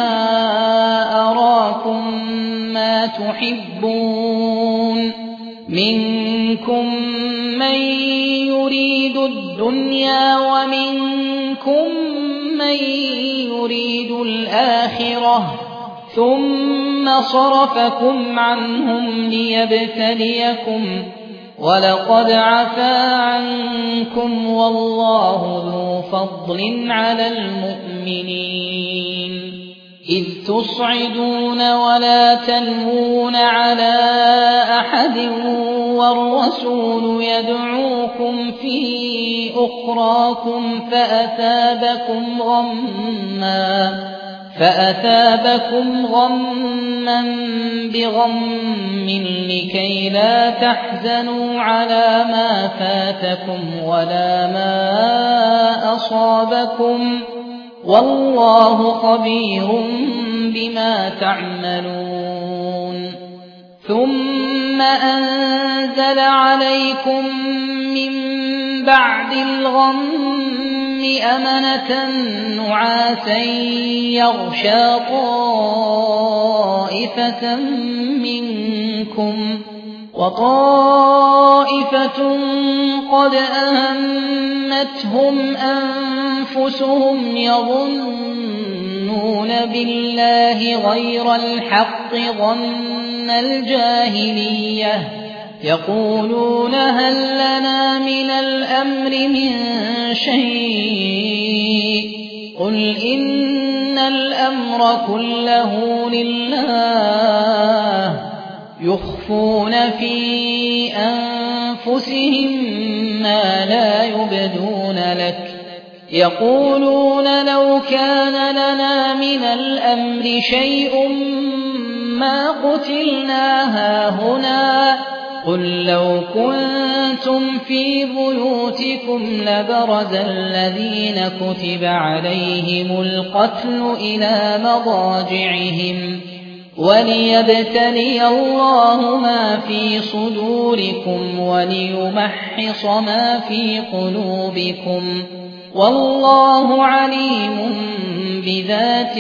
أراكم ما تحبون منكم من يريد الدنيا ومنكم من يريد الآخرة ثم صرفكم عنهم ليبتليكم ولقد عفا عنكم والله ذو فضل على المؤمنين إذ تصعدون ولا تلوون على أحد والرسول يدعوكم في أخراكم فأثابكم غمّا فأثابكم غما بغم لكي لا تحزنوا على ما فاتكم ولا ما أصابكم والله خبير بما تعملون ثم أنزل عليكم من بعد الغم أمنة نعاسا يغشى طائفة منكم وطائفة قد أهمتهم أنفسهم يظنون بالله غير الحق ظن الجاهلية يقولون هل لنا من الأمر من شيء قل إن الأمر كله لله يخفون في أنفسهم ما لا يبدون لك يقولون لو كان لنا من الأمر شيء ما قتلنا هاهنا قل لو كنتم في بيوتكم لبرز الذين كتب عليهم القتل إلى مضاجعهم وليبتلي الله ما في صدوركم وليمحص ما في قلوبكم والله عليم بذات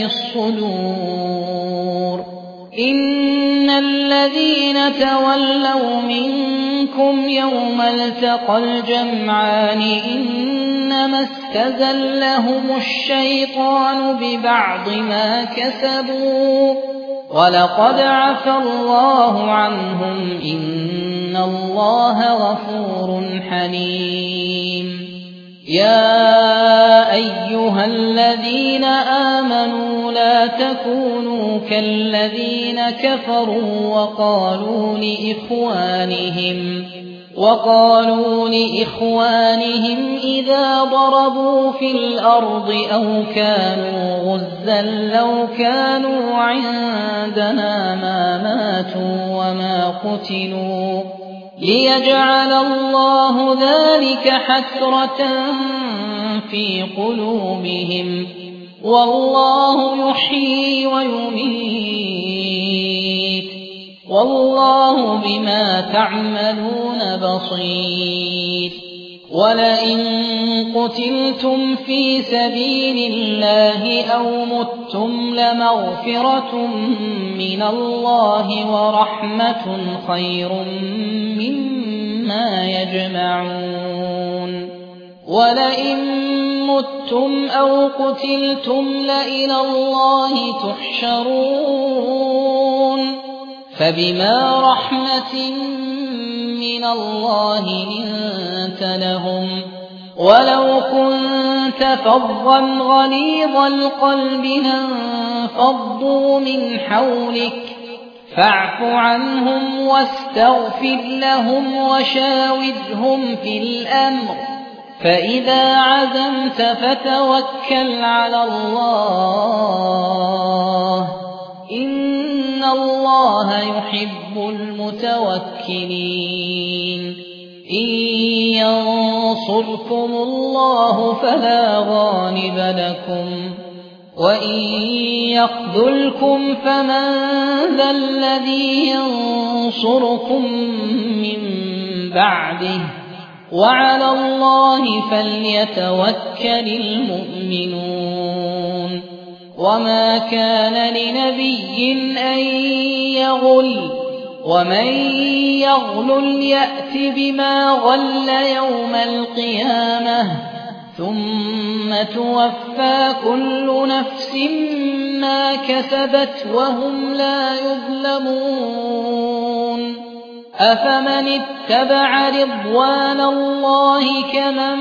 الصدور إن الذين تولوا منكم يوم التقى الجمعان إنما استزلهم الشيطان ببعض ما كسبوا ولقد عفى الله عنهم إن الله غفور حليم يا أيها الذين آمنوا لا تكونوا كالذين كفروا وقالوا لإخوانهم وقالوا لإخوانهم إذا ضربوا في الأرض أو كانوا غزا لو كانوا عندنا ما ماتوا وما قتلوا ليجعل الله ذلك حسرة في قلوبهم والله يحيي ويميت والله بما تعملون بصير ولئن قتلتم في سبيل الله أو متم لمغفرة من الله ورحمة خير مما يجمعون ولئن متم أو قتلتم لإلى الله تحشرون فبما رحمة من الله لنت لهم ولو كنت فظا غليظ القلب لانفضوا من حولك فاعف عنهم واستغفر لهم وشاورهم في الأمر فإذا عزمت فتوكل على الله إن الله يحب المتوكلين إن ينصركم الله فلا غالب لكم وإن يخذلكم فمن ذا الذي ينصركم من بعده وعلى الله فليتوكل المؤمنون وما كان لنبي أن يغل ومن يغلل يأت بما غل يوم القيامة ثم توفى كل نفس ما كسبت وهم لا يظلمون أفمن اتبع رضوان الله كمن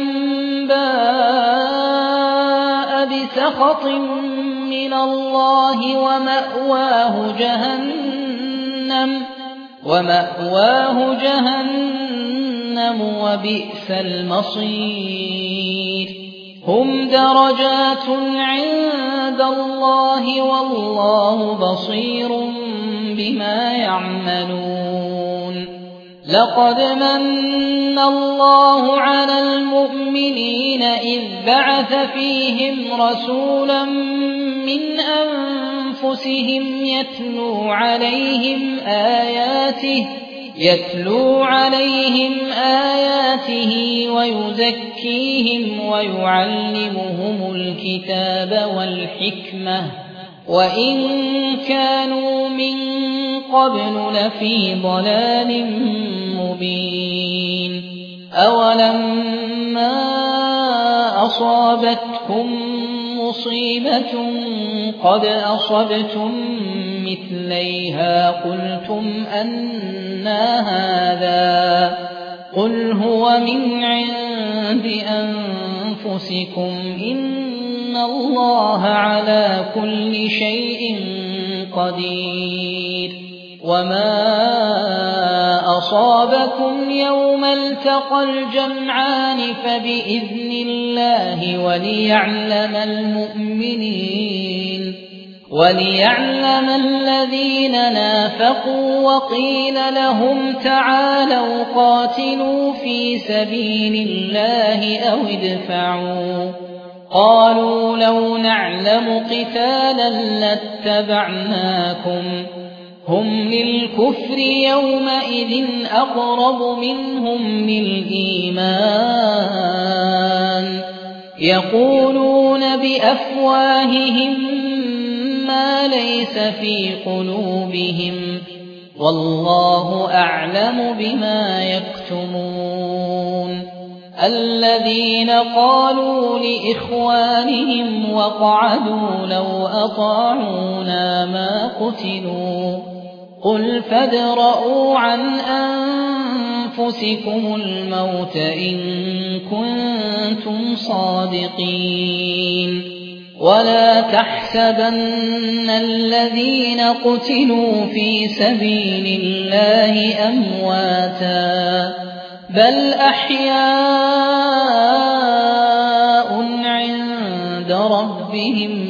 باء بسخط من الله ومأواه جهنم ومأواه جهنم وبئس المصير هم درجات عند الله والله بصير بما يعملون لقد من الله على المؤمنين إذ بعث فيهم رسولا من أنفسهم يتلو عليهم آياته يتلو عليهم آياته ويزكيهم ويعلمهم الكتاب والحكمة وإن كانوا من قبل لفي ضلال مبين أولما أصابتكم مصيبة قد أصبتم مثليها قلتم أنى هذا قل هو من عند أنفسكم إن الله على كل شيء قدير وما أصابكم يوم التقى الجمعان فبإذن الله وليعلم المؤمنين وليعلم الذين نافقوا وقيل لهم تعالوا قاتلوا في سبيل الله أو ادفعوا قالوا لو نعلم قتالا لاتبعناكم هم للكفر يومئذ أقرب منهم للإيمان يقولون بأفواههم ما ليس في قلوبهم والله أعلم بما يكتمون الذين قالوا لإخوانهم وقعدوا لو أطاعونا ما قتلوا قل فادرءوا عن أنفسكم الموت إن كنتم صادقين ولا تحسبن الذين قتلوا في سبيل الله أمواتا بل أحياء عند ربهم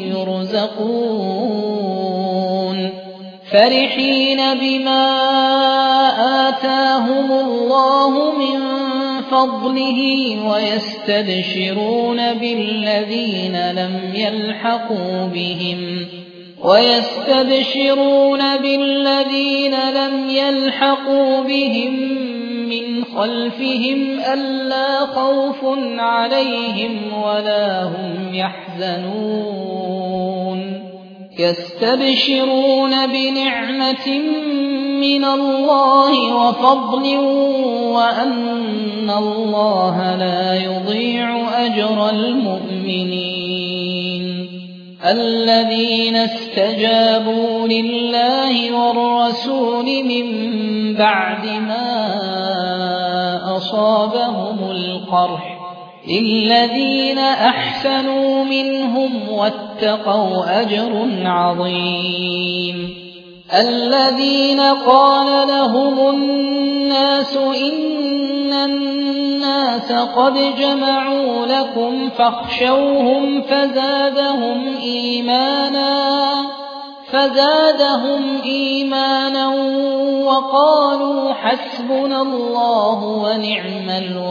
يرزقون فرحين بما آتاهم الله من فضله ويستبشرون بالذين لم يلحقوا بهم ويستبشرون بالذين لم يلحقوا بهم من خلفهم ألا خوف عليهم ولا هم يحزنون يستبشرون بنعمة من الله وفضل وأن الله لا يضيع أجر المؤمنين الذين استجابوا لله والرسول من بعد ما أصابهم القرح للذين أحسنوا منهم واتقوا أجر عظيم الذين قال لهم الناس إن الناس قد جمعوا لكم فاخشوهم فزادهم إيمانا فزادهم إيمانا وقالوا حسبنا الله ونعم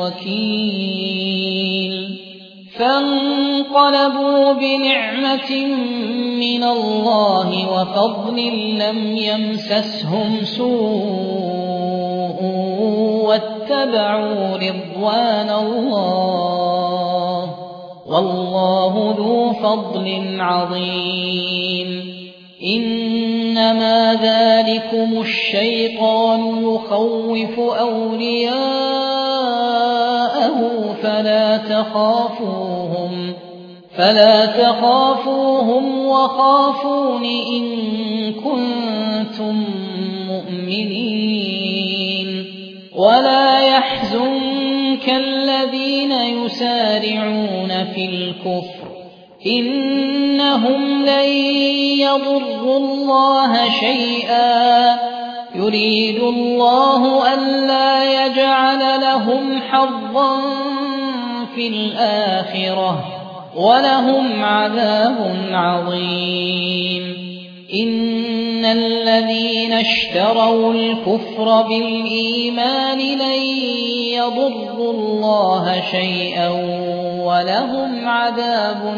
الوكيل فانقلبوا بنعمة من الله وفضل لم يمسسهم سوء واتبعوا رضوان الله والله ذو فضل عظيم إنما ذلكم الشيطان يخوف أولياءه فلا تخافوهم فلا تخافوهم وخافون إن كنتم مؤمنين ولا يحزنك الذين يسارعون في الكفر إنهم لن يضروا الله شيئا يريد الله ألا يجعل لهم حظا في الآخرة ولهم عذاب عظيم إن الذين اشتروا الكفر بالإيمان لن يضروا الله شيئا ولهم عذاب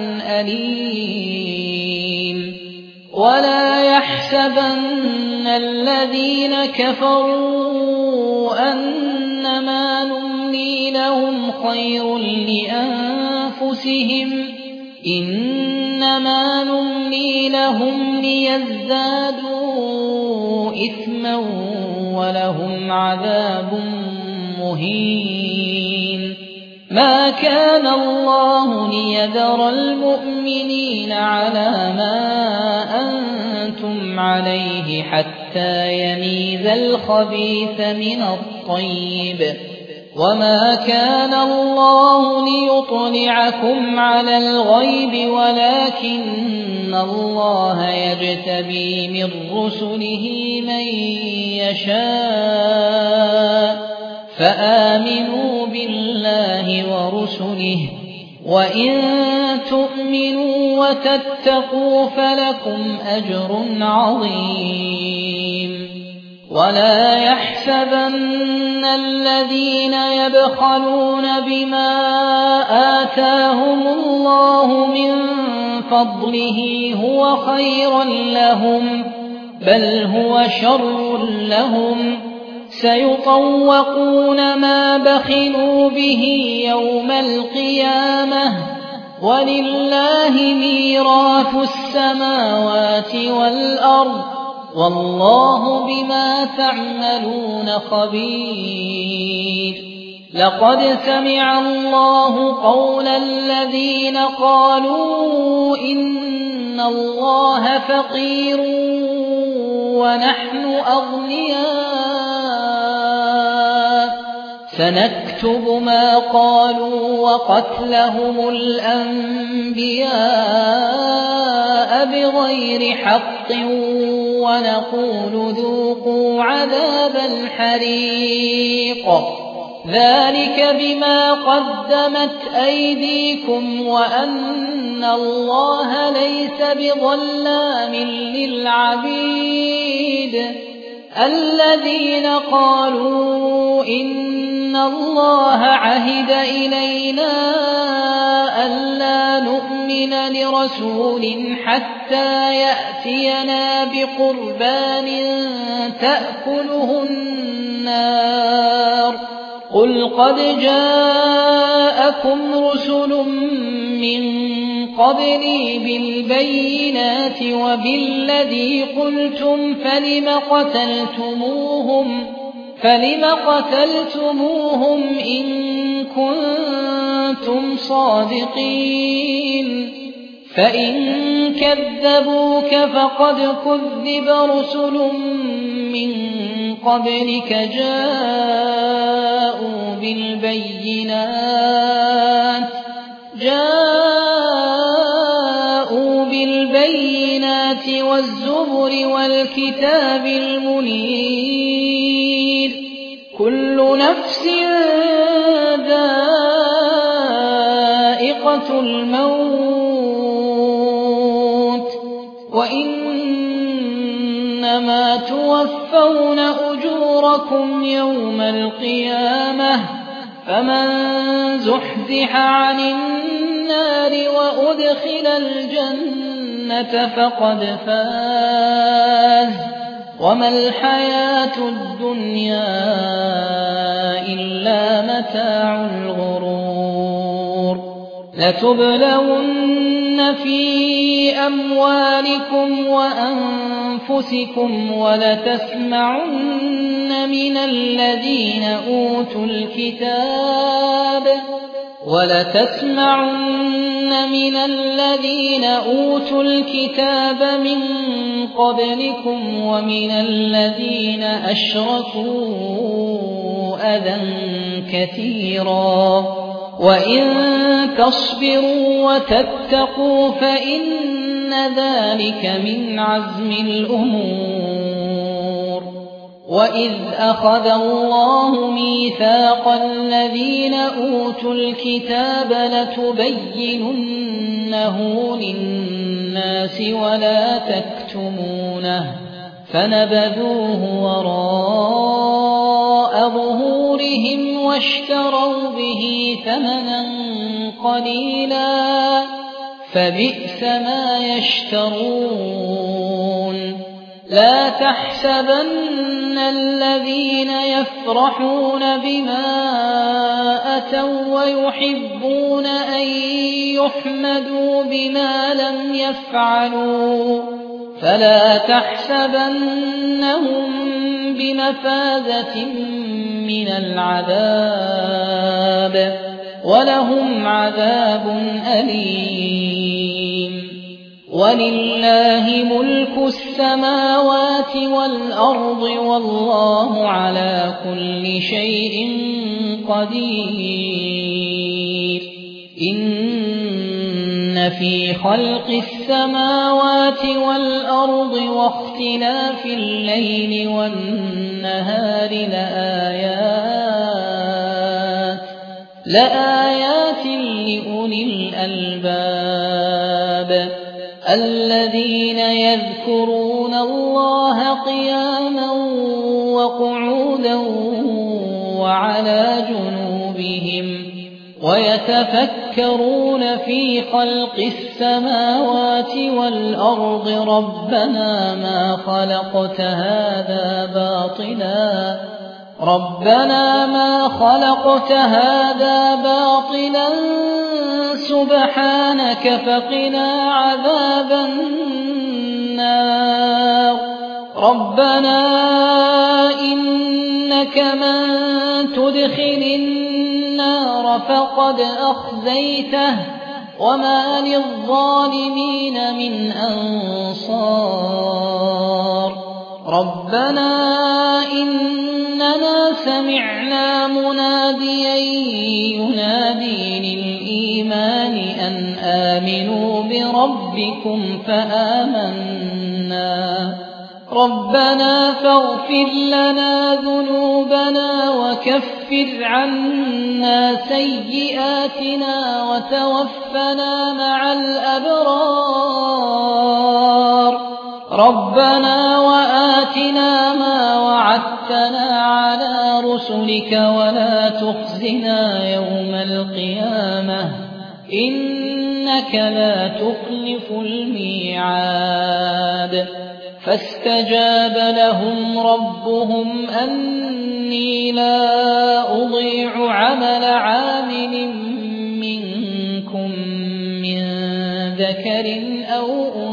أليم ولا يحسبن الذين كفروا أنما نملي لهم خير لأنفسهم إنما نملي لهم ليزدادوا إثما ولهم عذاب مهين ما كان الله ليذر المؤمنين على ما أنتم عليه حتى يميز الخبيث من الطيب وما كان الله ليطلعكم على الغيب ولكن الله يجتبي من رسله من يشاء فآمنوا بالله ورسله وإن تؤمنوا وتتقوا فلكم أجر عظيم ولا يحسبن الذين يبخلون بما آتاهم الله من فضله هو خيرا لهم بل هو شر لهم سيطوقون ما بخلوا به يوم القيامة ولله ميراث السماوات والأرض والله بما تعملون خبير لقد سمع الله قول الذين قالوا إن الله فقير ونحن أغنياء سنكتب ما قالوا وقتلهم الأنبياء بغير حق ونقول ذوقوا عذاب الحريق ذلك بما قدمت أيديكم وأن الله ليس بظلام للعبيد الذين قالوا إن الله عهد إلينا ألا نؤمن لرسول حتى يأتينا بقربان تأكله النار قل قد جاءكم رسل من قبلي بالبينات وبالذي قلتم فلم قتلتموهم فلم قتلتموهم إن كنتم صادقين فإن كذبوك فقد كذب رسل من قبلك جاءوا بالبينات جاءوا بالبينات والزبر والكتاب المنير كل نفس ذائقة الموت وإنما توفون أجوركم يوم القيامة فمن زحزح عن النار وأدخل الجنة فقد فاز وما الحياة الدنيا إلا متاع الغرور لتبلون في أموالكم وأنفسكم ولتسمعن من الذين أوتوا الكتاب ولتسمعن من الذين أوتوا الكتاب من قبلكم ومن الذين أشركوا أذى كثيرا وإن تصبروا وتتقوا فإن ذلك من عزم الأمور وإذ أخذ الله ميثاق الذين أوتوا الكتاب لتبيننه للناس ولا تكتمونه فنبذوه وراء ظهورهم واشتروا به ثمنا قليلا فبئس ما يشترون لا تحسبن الذين يفرحون بما أتوا ويحبون أن يحمدوا بما لم يفعلوا فلا تحسبنهم بمفازة من العذاب ولهم عذاب أليم ولله ملك السماوات والأرض والله على كل شيء قدير إن في خلق السماوات والأرض واختلاف الليل والنهار لآيات لآيات لأولي الألباب الذين يذكرون الله قياما وقعودا وعلى جنوبهم ويتفكرون في خلق السماوات والأرض ربنا ما خلقت هذا باطلا ربنا ما خلقت هذا باطلا سبحانك فقنا عذاب النار ربنا إنك من تدخل النار فقد أخزيته وما للظالمين من أنصار ربنا إننا سمعنا مناديا ينادي للإيمان أن آمنوا بربكم فآمنا ربنا فاغفر لنا ذنوبنا وكفر عنا سيئاتنا وتوفنا مع الأبرار ربنا وآتنا ما وعدتنا على رسلك ولا تخزنا يوم القيامة إنك لا تخلف الميعاد فاستجاب لهم ربهم أني لا أضيع عمل عامل منكم من ذكر أو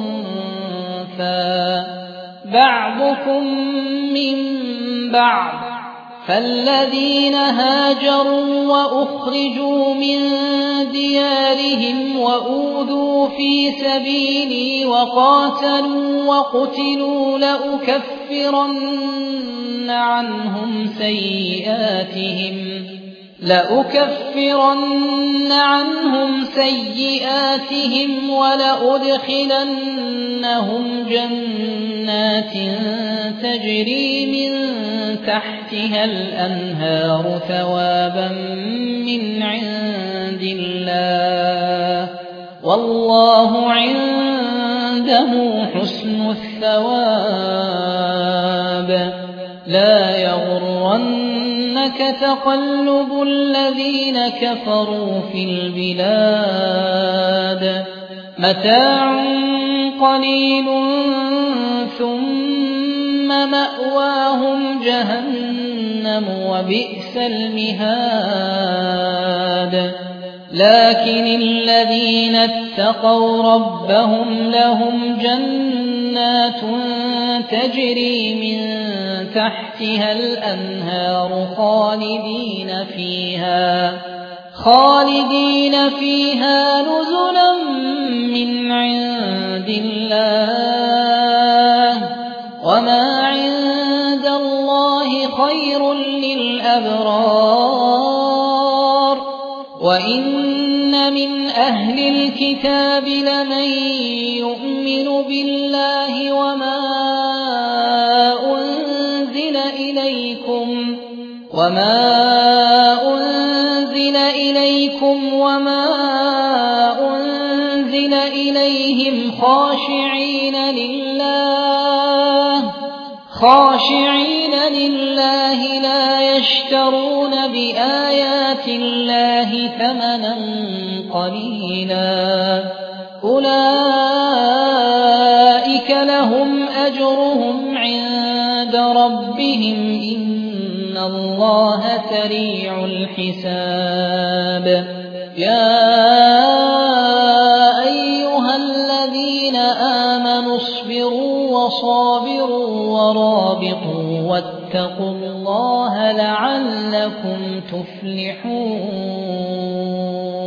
أنثى بعضكم من بعض فالذين هاجروا وأخرجوا من ديارهم وأوذوا في سبيلي وقاتلوا وقتلوا لأكفرن عنهم سيئاتهم لأكفرن عنهم سيئاتهم ولأدخلنهم جنات تجري من تحتها الأنهار ثوابا من عند الله والله عنده حسن الثواب لا يغرنك تقلب الذين كفروا في البلاد متاع قليل ثم مأواهم جهنم وبئس المهاد لكن الذين اتقوا ربهم لهم جنات تجري من تحتها الأنهار خالدين فيها خالدين فيها نزلا من عند الله وما عند الله خير للأبرار وإن من أهل الكتاب لمن يؤمن بالله وما أنزل إليكم وما أنزل إليكم وما أنزل إليهم خاشعين لله خاشعين لله لا يشترون بآيات الله ثمنا قليلا أولئك لهم أجرهم عند ربهم إن الله سريع الحساب يا أيها الذين آمنوا اصبروا وصابروا ورابطوا واتقوا الله لعلكم تفلحون